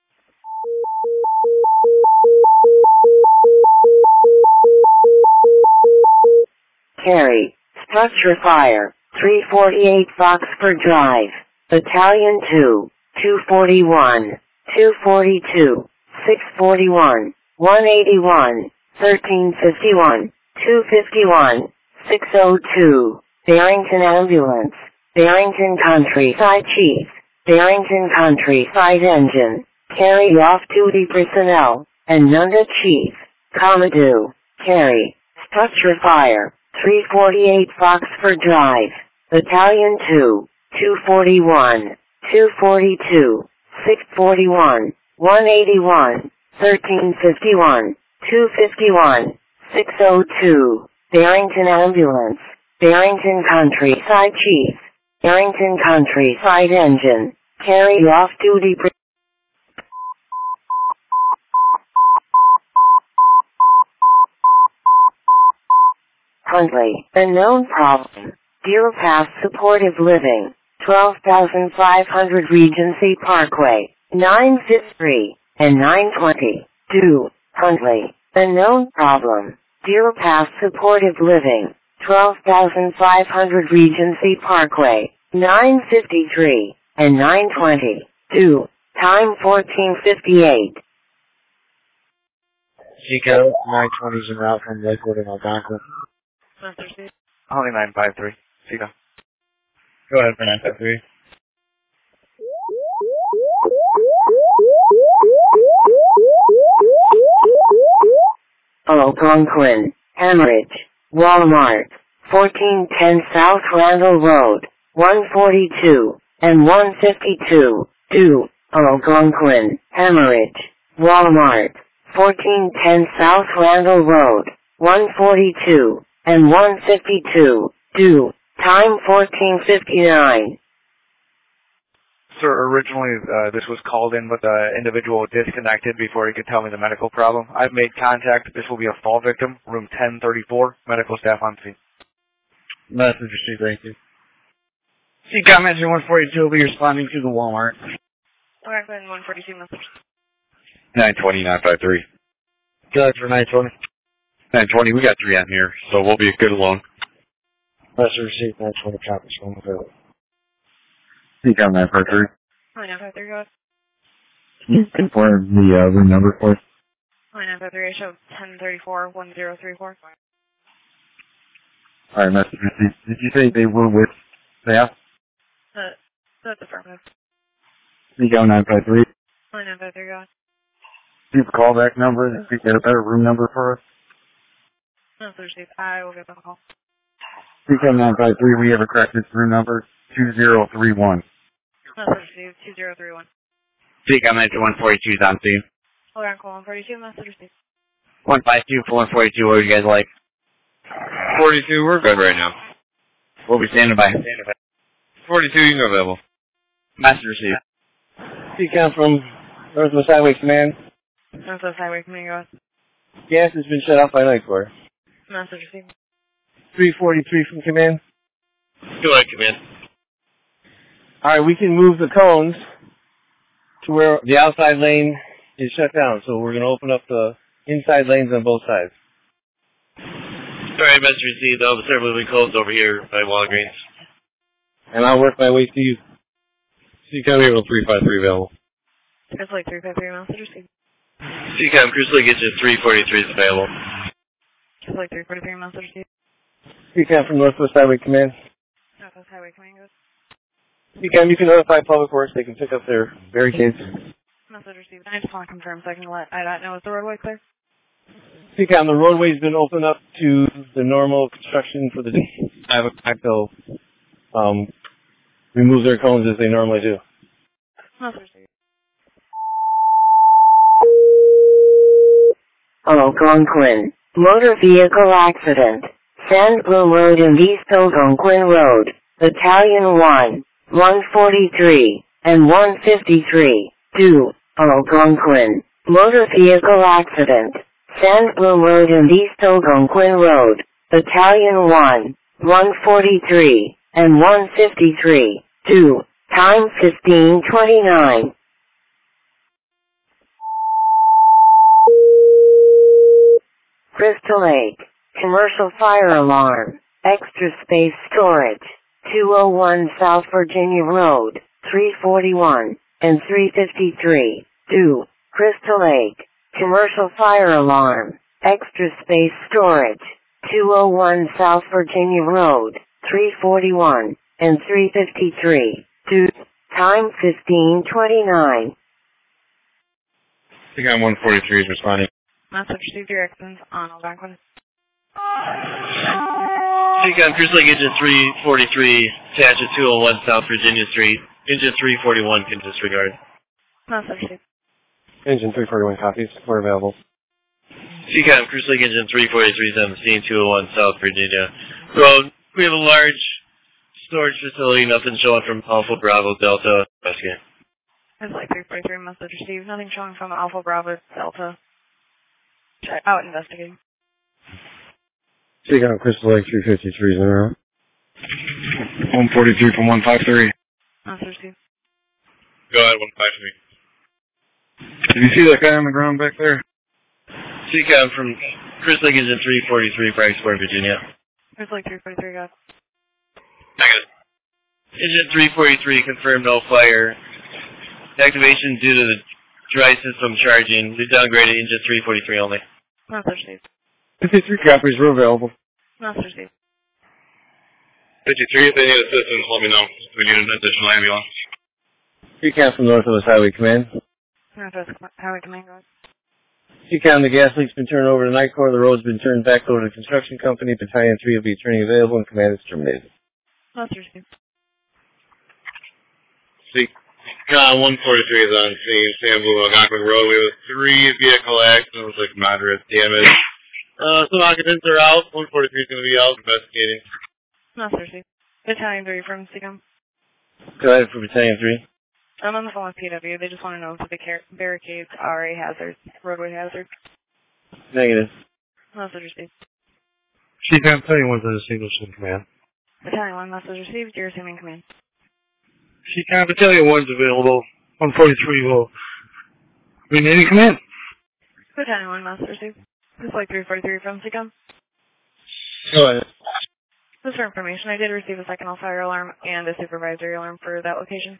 Carry. Structure fire. 348 Foxford Drive. Battalion 2. 241. 242. 641. 181. 1351. 251. 602. Barrington Ambulance. Barrington Countryside Chief. Barrington Countryside Engine. Carry off-duty personnel. And Nunda Chief. Commodore. Carry. Structure fire. 348 Foxford Drive. Battalion 2. 241. 242. 641. 181. 1351. 251. 602. Barrington Ambulance. Barrington Countryside Chief. Barrington Countryside Engine. Carry off-duty Huntley. Unknown problem. Deer Pass Supportive Living. 12,500 Regency Parkway. 953 and 920. 2. Huntley. Unknown problem. Deer Pass Supportive Living. 12,500 Regency Parkway. 953 and 920. 2. Time 1458. CCOM 920 is en route from Lakewood and Algonquin. Only 953. CCOM. Go ahead for 953. Algonquin. Hemorrhage. Walmart. 1410 South Randall Road. 142 and 152. 2. Algonquin. Hemorrhage. Walmart. 1410 South Randall Road. 142 and 152. 2. Time 1459. Sir, originally this was called in, but the individual disconnected before he could tell me the medical problem. I've made contact. This will be a fall victim, room 1034, medical staff on scene. Message received, thank you. CCOM Engine 142 will be responding to the Walmart. Alright, go ahead, 142 message. 920, 953. Go ahead for 920. 920, we got 3 on here, so we'll be good alone. Message received, 920 copies from available. CCOM 953. 953, go ahead. Can you confirm the room number for us? 953, I show 1034, 1034. Alright, message received. Did you say they were with staff? That's affirmative. CCOM 953. 953, go ahead. Do you have a callback number? If you get a better room number for us? No, Thursday. I will get that call. CCAM 953, we have a corrected room number, 2031. No, Thursday. 2031. CCAM Engine 142 is on scene. Hold on, call 142. No, Thursday. 152 for 142, what would you guys like? 42, we're good right now. We'll be standing by. 42, you can go available. Master received. CCAM from Northwest Highway Command. Northwest Highway Command, go ahead. Gas has been shut off by night core. Message received. 343 from Command. Go ahead, Command. Alright, we can move the cones to where the outside lane is shut down, so we're going to open up the inside lanes on both sides. Alright, message received. I'll observe moving cones over here by Walgreens. And I'll work my way to you. CCAM able 353 available. It's like 353 message received. CCAM Cruise Lake Engine 343 is available. It's like 343 message received. CCAM from Northwest Highway Command. Northwest Highway Command, goes. CCAM, you can notify Public Works. They can pick up their barricades. Message received. I just want to confirm so I can let IDOT know is the roadway clear. CCAM, the roadway's been opened up to the normal construction for the day. I have a pack they'll remove their cones as they normally do. Message received. Algonquin. Motor vehicle accident. Sandbloom Road and East Algonquin Road. Battalion 1, 143, and 153. 2. Algonquin. Motor vehicle accident. Sandbloom Road and East Algonquin Road. Battalion 1, 143, and 153. 2. Time 15:29. Crystal Lake. Commercial fire alarm. Extra space storage. 201 South Virginia Road. 341 and 353. 2. Crystal Lake. Commercial fire alarm. Extra space storage. 201 South Virginia Road. 341 and 353. 2. Time 15:29. CCAM 143 is responding. Message received directions on Algonquin. CCAM Cruise Lake Engine 343, attached at 201 South Virginia Street. Engine 341 can disregard. Message received. Engine 341 copies. We're available. CCAM Cruise Lake Engine 343 is on the scene, 201 South Virginia Road. We have a large storage facility, nothing showing from Alpha Bravo Delta. Rescue. It's like 343 message received. Nothing showing from Alpha Bravo Delta. Out investigating. CCAM Crystal Lake 353 is in route. 143 from 153. Message received. Go ahead, 153. Did you see that guy on the ground back there? CCAM from Cruise Lake Engine 343, Frankfort, Virginia. It's like 343, guys. Negative. Engine 343 confirmed no fire. Activation due to the dry system charging. We downgraded engine 343 only. Message received. 53 copies. We're available. Message received. 53, if they need assistance, let me know. We need an additional ambulance. CCAM from Northwest Highway Command. Northwest Highway Command, go ahead. CCAM, the gas leak's been turned over to Night Corps. The road's been turned back over to the construction company. Battalion 3 will be turning available and command is terminated. Message received. CCAM 143 is on scene, San Blue Algonquin Road. We have 3 vehicle accidents with moderate damage. Some occupants are out. 143 is going to be out investigating. Message received. Battalion 3 from CCAM. Go ahead for Battalion 3. I'm on the phone with PW. They just want to know if the barricades are a hazard, roadway hazard. Negative. Message received. CCAM Battalion 1's in a single in command. Battalion 1, message received. You're assuming command. CCAM Battalion 1's available. 143 will remain in command. Battalion 1, message received. This is like 343 from CCAM. Go ahead. Just for information, I did receive a second fire alarm and a supervisory alarm for that location.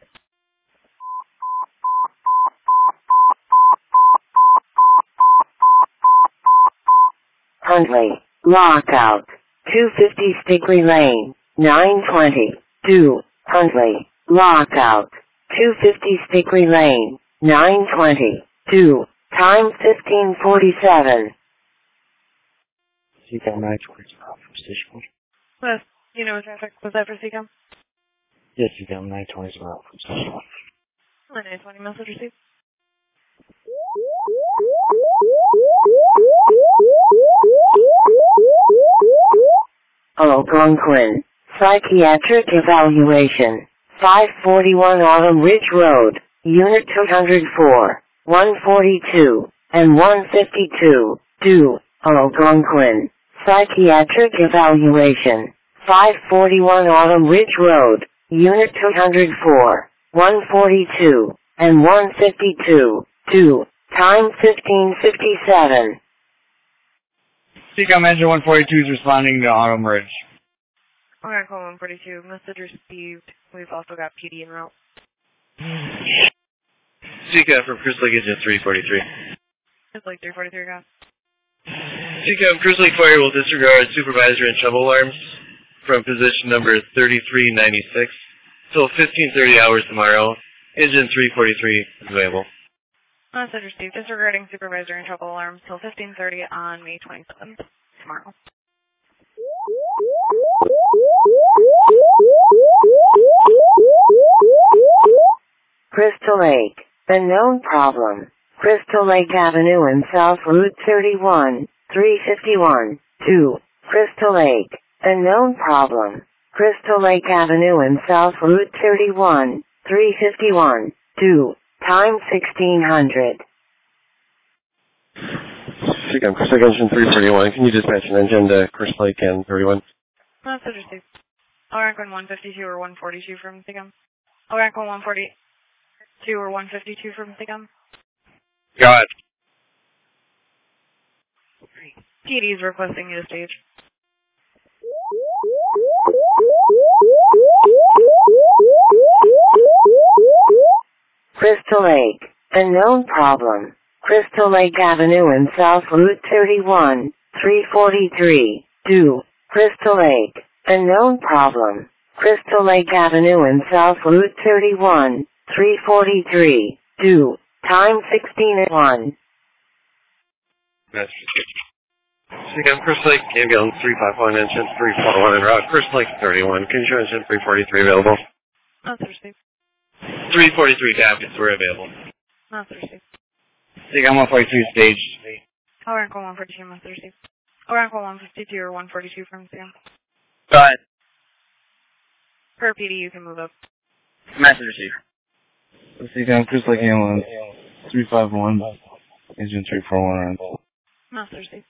Huntley. Lockout. 250 Stickley Lane. 920. 2. Huntley. Lockout. 250 Stickley Lane. 920. 2. Time 1547. CCAM 920 from Station 1. Was, you know, traffic, was that for CCAM? Yes, CCAM 920 from Station 1. 920 message received. Algonquin. Psychiatric evaluation. 541 Autumn Ridge Road, Unit 204, 142, and 152. Do. Algonquin. Psychiatric evaluation. 541 Autumn Ridge Road, Unit 204, 142, and 152. Do. Time 1557. CCAM Engine 142 is responding to Autumn Ridge. Okay, call 142. Message received. We've also got PD en route. CCAM from Cruise Lake Engine 343. It's like 343, guys. CCAM Cruise Lake Fire will disregard supervisor and trouble alarms from position number 3396 till 15:30 hours tomorrow. Engine 343 is available. Message received. Disregarding supervisor and trouble alarms till 15:30 on May 27th, tomorrow. Crystal Lake. Unknown problem. Crystal Lake Avenue and South Route 31, 351, 2. Crystal Lake. Unknown problem. Crystal Lake Avenue and South Route 31, 351, 2. Time 1600. CCAM Crystal Lake Engine 341. Can you dispatch an engine to Crystal Lake and 31? Message received. Orange 152 or 142 from CCAM. Orange 142 or 152 from CCAM. Got it. PD is requesting you to stage. Crystal Lake. Unknown problem. Crystal Lake Avenue and South Route 31, 343, 2. Crystal Lake. Unknown problem. Crystal Lake Avenue and South Route 31, 343, 2. Time 16:01. CCAM Crystal Lake Ambulance 351, engine 341 en route. Crystal Lake 31. Can you show engine 343 available? Message received. 343 captains were available. Message received. CCAM 142 staged. Orange 142 message received. Orange 152 or 142 from CCAM. Got it. Per PD, you can move up. Message received. CCAM Crystal Lake Ambulance 351, engine 341 on. Message received.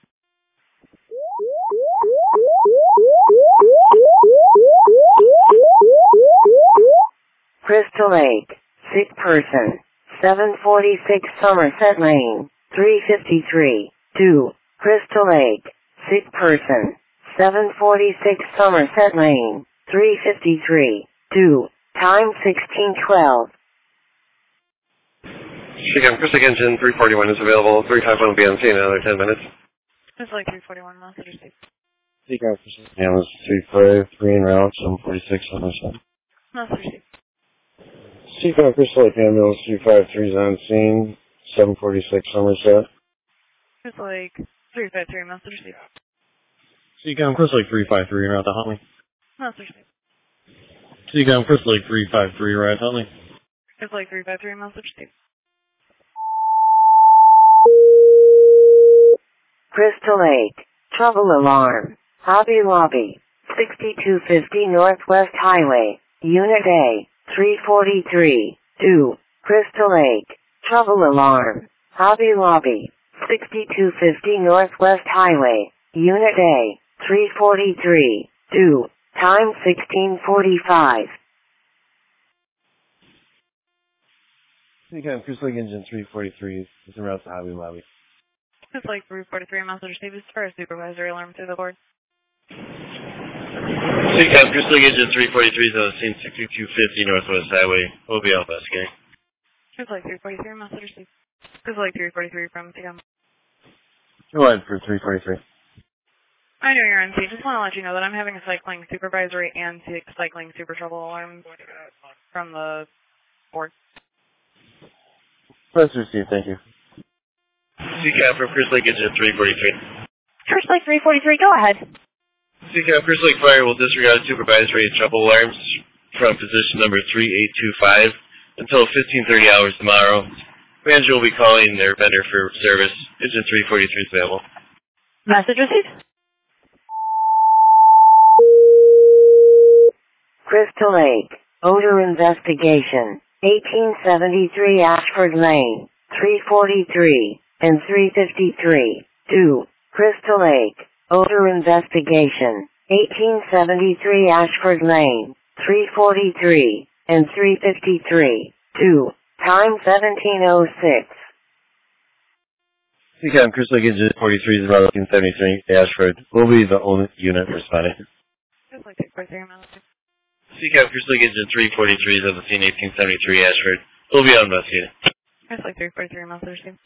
Crystal Lake. Sick person. 746 Somerset Lane, 353, 2. Crystal Lake. Sick person. 746 Somerset Lane, 353, 2. Time 1612. CCAM Crystal Lake engine 341 is available. 351 will be on scene in another 10 minutes. It's like 341 message received. CCAM Crystal Lake Ambulance 353 en route, 746 Somerset. Message received. CCAM Crystal Lake Ambulance 353 is on scene, 746 Somerset. It's like 353 message received. CCAM Crystal Lake 353 en route to Huntley. Message received. CCAM Crystal Lake 353 right Huntley. It's like 353 message received. Crystal Lake. Trouble alarm. Hobby Lobby. 6250 Northwest Highway. Unit A. 343. 2. Crystal Lake. Trouble alarm. Hobby Lobby. 6250 Northwest Highway. Unit A. 343. 2. Time 1645. CCAM Crystal Lake engine 343 is en route to Hobby Lobby. It's like 343 message received. It's for a supervisory alarm through the board. CCAM Crystal Lake engine 343 is on scene 6250 Northwest Highway. We'll be out investigating. It's like 343 message received. It's like 343 from CCAM. Go ahead for 343. I know you're on C. Just want to let you know that I'm having a cycling supervisory and cycling super trouble alarm from the board. Let's receive, thank you. CCAM from Chris Lake Engine 343. Chris Lake 343, go ahead. CCAM Chris Lake Fire will disregard supervisory and trouble alarms from position number 3825 until 15:30 hours tomorrow. Manager will be calling their vendor for service. Engine 343 is available. Message received. Crystal Lake, odor investigation, 1873 Ashford Lane, 343 and 353. 2. Crystal Lake, odor investigation, 1873 Ashford Lane, 343 and 353. 2. Time 17:06. CCAM Chris Lake Engine 43 is about 1873 Ashford. Will be the only unit responding. CCAM Chris Lake Engine 343 is on the scene 1873 Ashford. Will be on investigating. Chris Lake 343, Mount Thursday.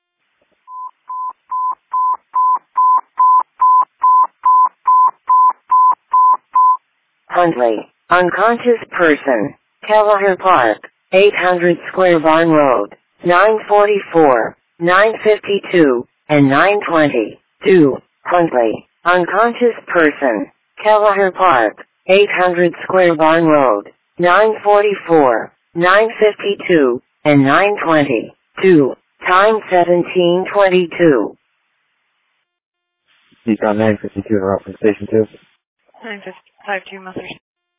Huntley, unconscious person, Kelleher Park, 800 Square Barn Road, 944, 952, and 920. 2. Huntley, unconscious person, Kelleher Park, 800 Square Barn Road, 944, 952, and 920. 2. Time 17:22. CCAM 952 en route from Station 2. 952, Mount Thursday.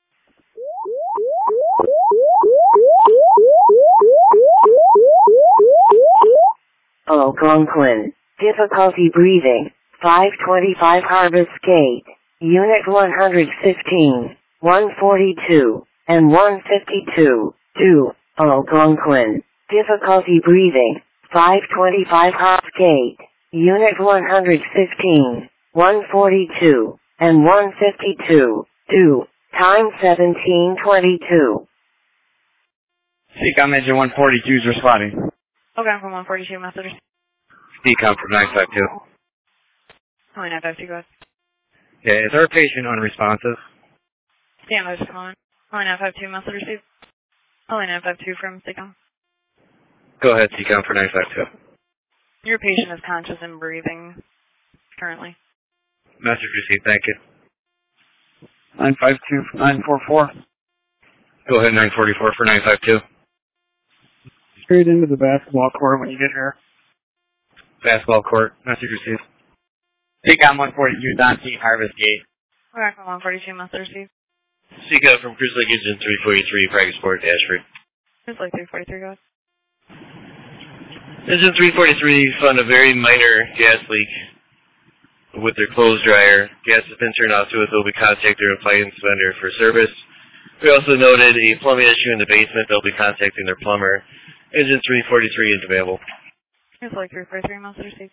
Algonquin, difficulty breathing, 525 Harvest Gate, Unit 115, 142, and 152. 2. Algonquin, difficulty breathing, 525 Harvest Gate, Unit 115, 142, and 152. 2. Time 17:22. CCAM Engine 142 is responding. Okay, from 142, Mount Thursday. CCAM from 952. Only 952, go ahead. Yeah, is our patient unresponsive? Stand by, just calling. Only 952, Mount Thursday. Only 952 from CCAM. Go ahead, CCAM for 952. Your patient is conscious and breathing currently. Message received, thank you. 952 for 944. Go ahead, 944 for 952. Straight into the basketball court when you get here. Basketball court, message received. CCAM 142 is on scene Harvest Gate. Okay, from 142, Mount Thursday. CCAM from Chris Lake Engine 343 Practice Sport Ashford. Chris Lake 343, go ahead. Engine 343 found a very minor gas leak with their clothes dryer. Gas has been turned off to it. They'll be contacting their appliance vendor for service. We also noted a plumbing issue in the basement. They'll be contacting their plumber. Engine 343 is available. Chris Lake 343, Mount Thursday.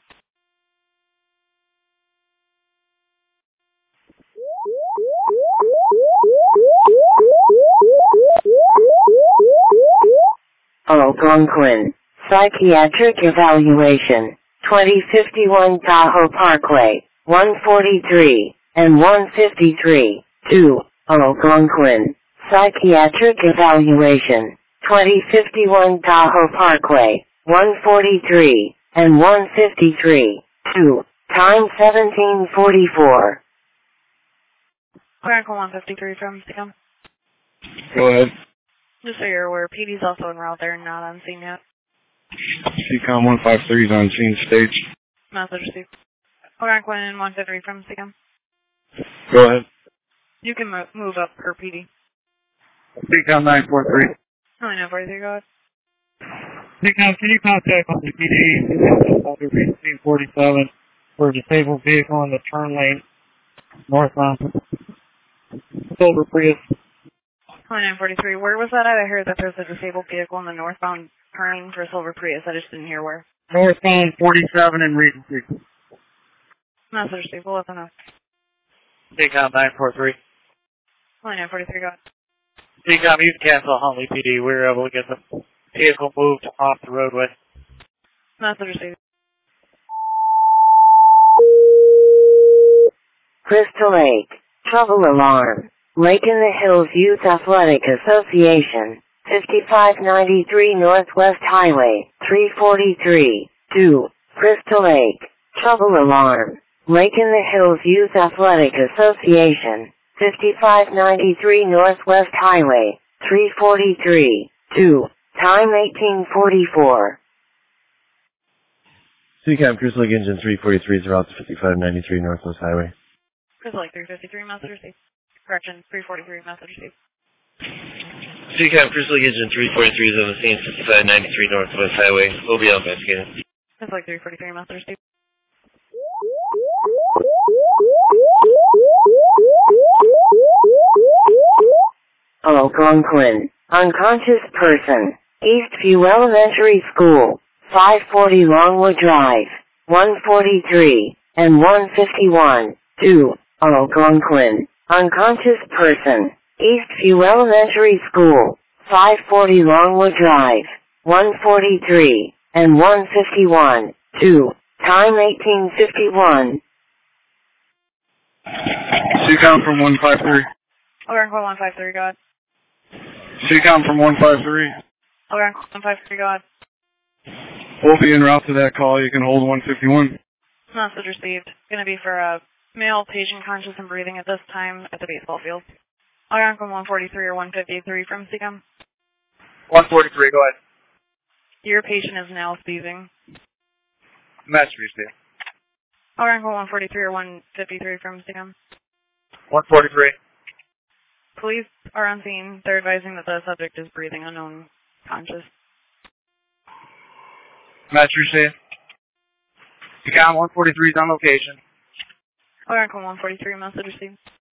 Algonquin, psychiatric evaluation, 2051 Tahoe Parkway, 143, and 153. 2. Algonquin, psychiatric evaluation, 2051 Tahoe Parkway, 143, and 153. 2. Time 17:44. Chronicle 153 from CCAM. Go ahead. Just so you're aware, PD's also en route there, not on scene yet. CCAM 153 is on scene stage. Message received. Chronicle 153 from CCAM. Go ahead. You can move up per PD. CCAM 943. Only 943, go ahead. CCAM, can you contact on the PD under 1847 for a disabled vehicle in the turn lane northbound Silver Prius? Only 943. Where was that at? I heard that there's a disabled vehicle in the northbound turn for Silver Prius. I just didn't hear where. Northbound 47 in Regency. Message received. We'll let them know. CCAM 943. Only 943, go ahead. CCAM East Castle, Huntley PD. We were able to get the vehicle moved off the roadway. Message received. Crystal Lake, trouble alarm. Lake in the Hills Youth Athletic Association, 5593 Northwest Highway, 343. 2. Crystal Lake. Trouble alarm. Lake in the Hills Youth Athletic Association. 5593 Northwest Highway. 343. 2. Time 1844. CCAM Crystal Lake Engine 343 is route to 5593 Northwest Highway. Crystal Lake 353, message received. Correction, 343, message received. CCAM Crystal Lake Engine 343 is on the scene, 5593 Northwest Highway. OBL investigated. Crystal Lake 343, message received. Algonquin. Unconscious person. Eastview Elementary School. 540 Longwood Drive. 143 and 151. 2. Algonquin. Unconscious person. Eastview Elementary School. 540 Longwood Drive. 143 and 151. 2. Time 1851. CCOM from 153. Algonquin 153, go ahead. CCOM from 153. Algonquin 153, go ahead. We'll be en route to that call. You can hold 151. Message received. Going to be for a male patient conscious and breathing at this time at the baseball field. Algonquin 143 or 153 from CCOM. 143, go ahead. Your patient is now seizing. Message received. Algonquin 143 or 153 from CCOM. 143. Police are on scene. They're advising that the subject is breathing unknown conscious. Message received. CCOM 143 is on location. Algonquin 143, message received.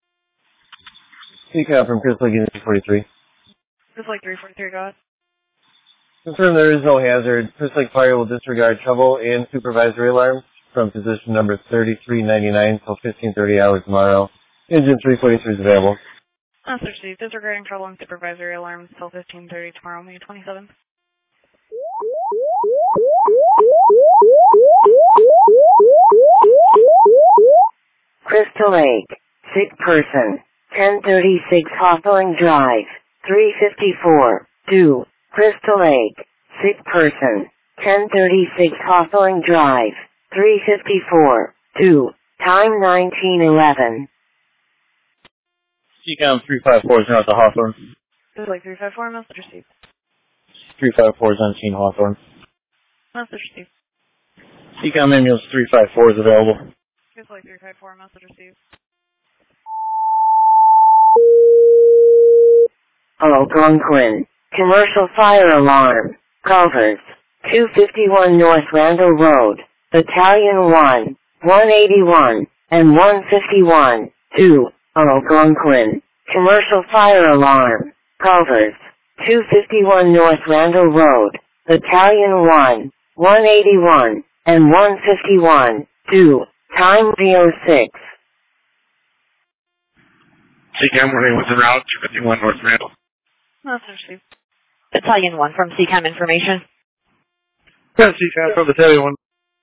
CCAM from Crystal Lake Engine 43. Crystal Lake 343, go ahead. Confirm there is no hazard. Crystal Lake Fire will disregard trouble and supervisory alarms from position number 3399 till 15:30 hours tomorrow. Engine 343 is available. Message received. Disregarding trouble and supervisory alarms till 15:30 tomorrow, May 27th. Crystal Lake. Sick person. 1036 Hawthorne Drive. 354. 2. Crystal Lake. Sick person. 1036 Hawthorne Drive. 354. 2. Time 1911. CCAM 354 is now at the Hawthorne. Crystal Lake 354, message received. 354 is on scene Hawthorne. Message received. CCAM ambulance 354 is available. Crystal Lake 354, message received. Algonquin. Commercial fire alarm. Culvers. 251 North Randall Road. Battalion 1. 181 and 151. 2. Algonquin. Commercial fire alarm. Culvers. 251 North Randall Road. Battalion 1. 181 and 151. 2. Time 06. CCAM warning was en route to 51 North Randall. Message received. Battalion 1 from CCAM information. CCAM from Battalion 1.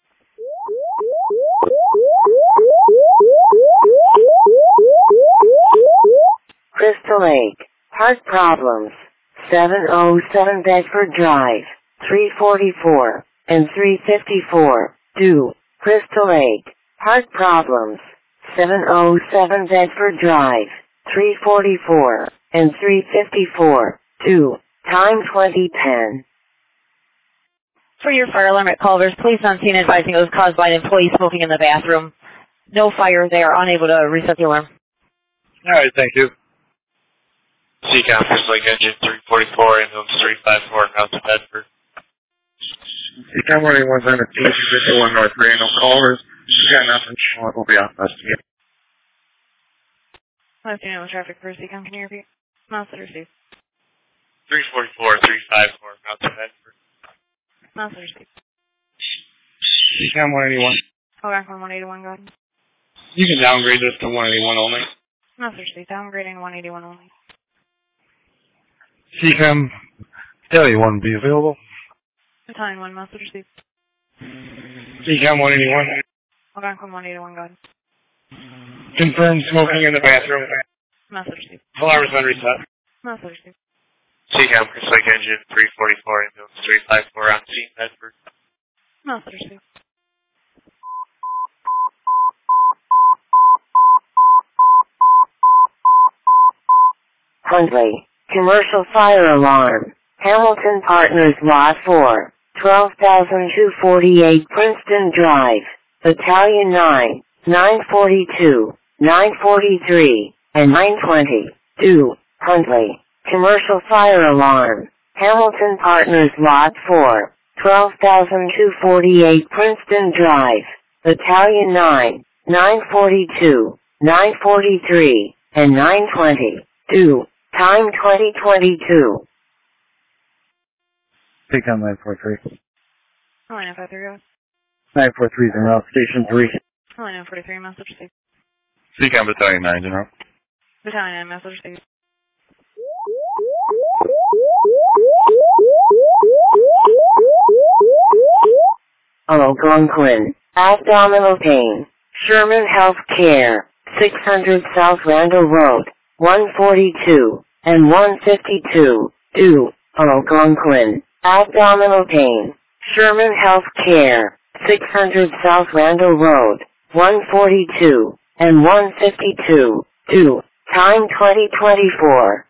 Crystal Lake. Heart problems. 707 Bedford Drive. 344 and 354. 2. Crystal Lake. Heart problems. 707 Bedford Drive. 344 and 354. 2. Time 2010. For your fire alarm at Culvers, police on scene advising it was caused by an employee smoking in the bathroom. No fire. They are unable to reset the alarm. All right, thank you. CCAM Crystal Lake Engine 344 ambulance 354 out to Bedford. CCAM warning was on a 251 North Randall Culvers. Got nothing. We'll be off investigating. Last unit with traffic for CCAM, can you repeat? Message received. 344, 354 out to Bedford. Message received. CCAM 181. Algonquin 181, go ahead. You can downgrade this to 181 only. Message received. Downgrading 181 only. CCAM Battalion 1 be available. Battalion 1, message received. CCAM 181. Algonquin 181, go ahead. Confirmed smoking in the bathroom. Message received. Alarm has been reset. Message received. CCAM Crystal Lake Engine 344 ambulance 354 on scene Bedford. Message received. Huntley. Commercial fire alarm. Hamilton Partners Lot 4. 12,248 Princeton Drive. Battalion 9. 942. 943. And 920. 2. Huntley. Commercial fire alarm. Hamilton Partners Lot 4. 12,248 Princeton Drive. Battalion 9. 942. 943. And 920. 2. Time 2022. Take on 943. Hello, 953. 943 is en route. Station 3. Hello, 943. Message received. CCOM Battalion 9, General. Battalion 9. Message received. Algonquin. Abdominal pain. Sherman Health Care. 600 South Randall Road. 142 and 152. 2. Algonquin. Abdominal pain. Sherman Health Care. 600 South Randall Road. 142 and 152. 2. Time 2024.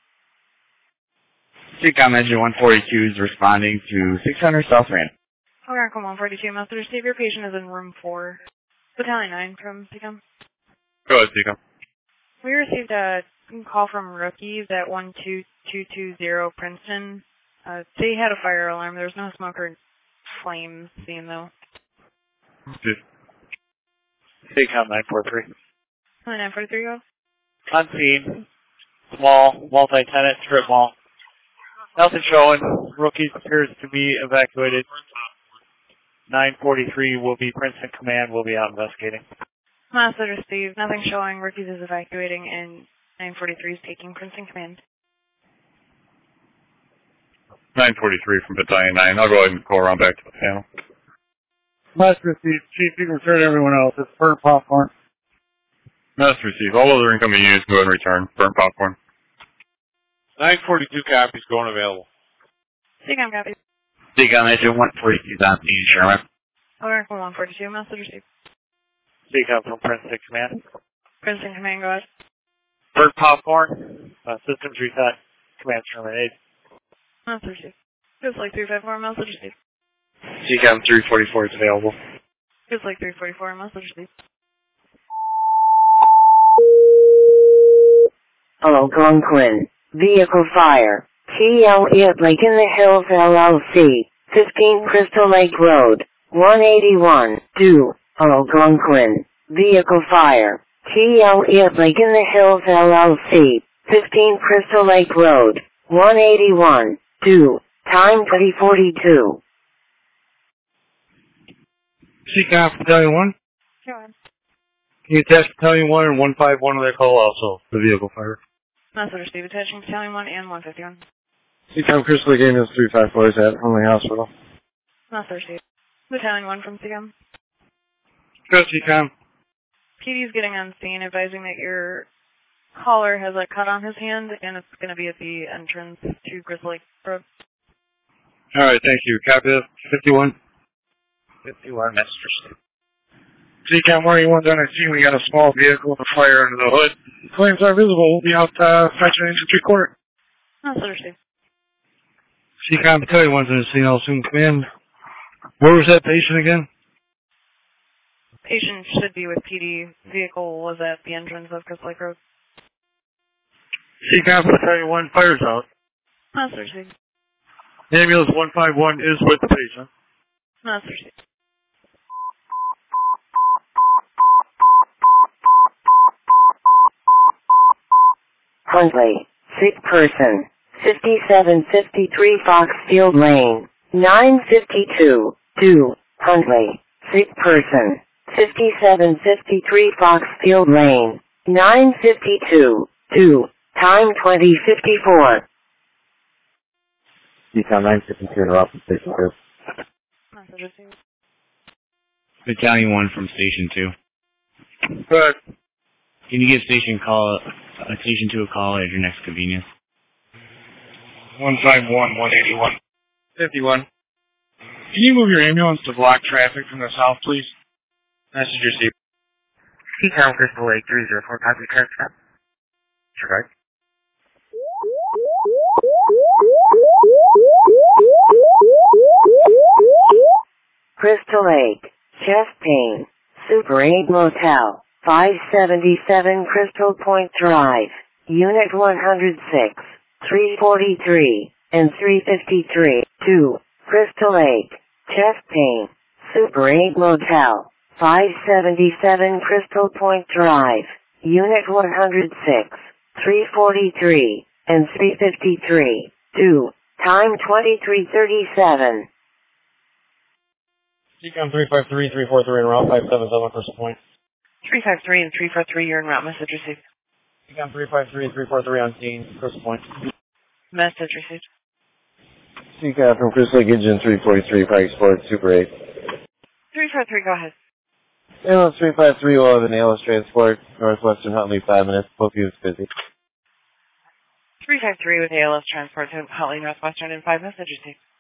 CCOM Engine 142 is responding to 600 South Rand. Algonquin 142. Message received. Your patient is in room 4. Battalion 9 from CCOM. Go ahead, CCOM. We received a call from rookies at 12220 Princeton. They had a fire alarm. There was no smoke or flames seen, though. CCOM 943. Hello, 943, go. Unseen. Small, multi-tenant strip mall. Nothing showing. Rookies appears to be evacuated. 943 will be Princeton Command. Will be out investigating. Message received. Nothing showing. Rookies is evacuating, and 943 is taking Princeton Command. 943 from Battalion 9. I'll go ahead and call around back to the panel. Must receive. Chief, you can return everyone else. It's burnt popcorn. Must receive. All other incoming units go ahead and return. Burnt popcorn. 942 copies going available. CCOM copy. CCOM Engine 142 is on scene, Sherman. Algonquin 142. Message received. CCOM from Princeton Command. Princeton Command, go ahead. Burnt popcorn. Systems reset. Command terminated. Message received. Just like 354. Message received. CCOM 344 is available. Just like 344. Message received. Algonquin. Vehicle fire. TL It Lake in the Hills LLC. 15 Crystal Lake Road. 181. 2. Algonquin. Vehicle fire. TL It Lake in the Hills LLC. 15 Crystal Lake Road. 181. 2. Time 2042. CCOM Battalion 1. Go ahead. Can you attach Battalion 1 and 151 to that call also, the vehicle fire? Message received. Attaching Battalion 1 and 151. CCOM Crystal Lake Ambulance 354 is at Huntley Hospital. Message received. Battalion 1 from CCOM. Go CCOM. PD is getting on scene, advising that your caller has a cut on his hand, and it's going to be at the entrance to Grizzly Lake Road. All right, thank you. Copy that. 51. 51 message received. CCOM 181's on our scene. We got a small vehicle with a fire under the hood. Flames are visible. We'll be out fetching infantry court. Message received. CCOM Battalion 1's on the scene. I'll soon command. Where was that patient again? Patient should be with PD. Vehicle was at the entrance of Grizzly Lake Road. CCOM Battalion 1, fire's out. Message received. Ambulance 151 is with the patient. Message received. Huntley. Sick person. 5753 Foxfield Lane. 952. 2. Huntley. Sick person. 5753 Foxfield Lane. 952. 2. Time 2054. CCOM 952 in route from Station 2. Message received. Battalion 1 from Station 2. Good. Can you give Station 2 a call at your next convenience? 151, 181. 51. Can you move your ambulance to block traffic from the south, please? Message received. CCOM Crystal Lake 304, copy transcript. Correct. Crystal Lake, chest pain, Super 8 Motel, 577 Crystal Point Drive, Unit 106, 343, and 353. 2. Crystal Lake, chest pain, Super 8 Motel, 577 Crystal Point Drive, Unit 106, 343, and 353. 2. Time 23:37. CCOM 353, 343 en route, 577 Crystal Point. 353 and 343, you're en route. Message received. CCOM 353 and 343 on scene, Crystal Point. Message received. CCOM from Crystal Lake, engine 343, Pike Sport, Super 8. 343, go ahead. ALS 353 will have an ALS transport, Northwestern Huntley, 5 minutes. Both units busy. 353 with ALS transport to Huntley Northwestern in 5 minutes. Message received.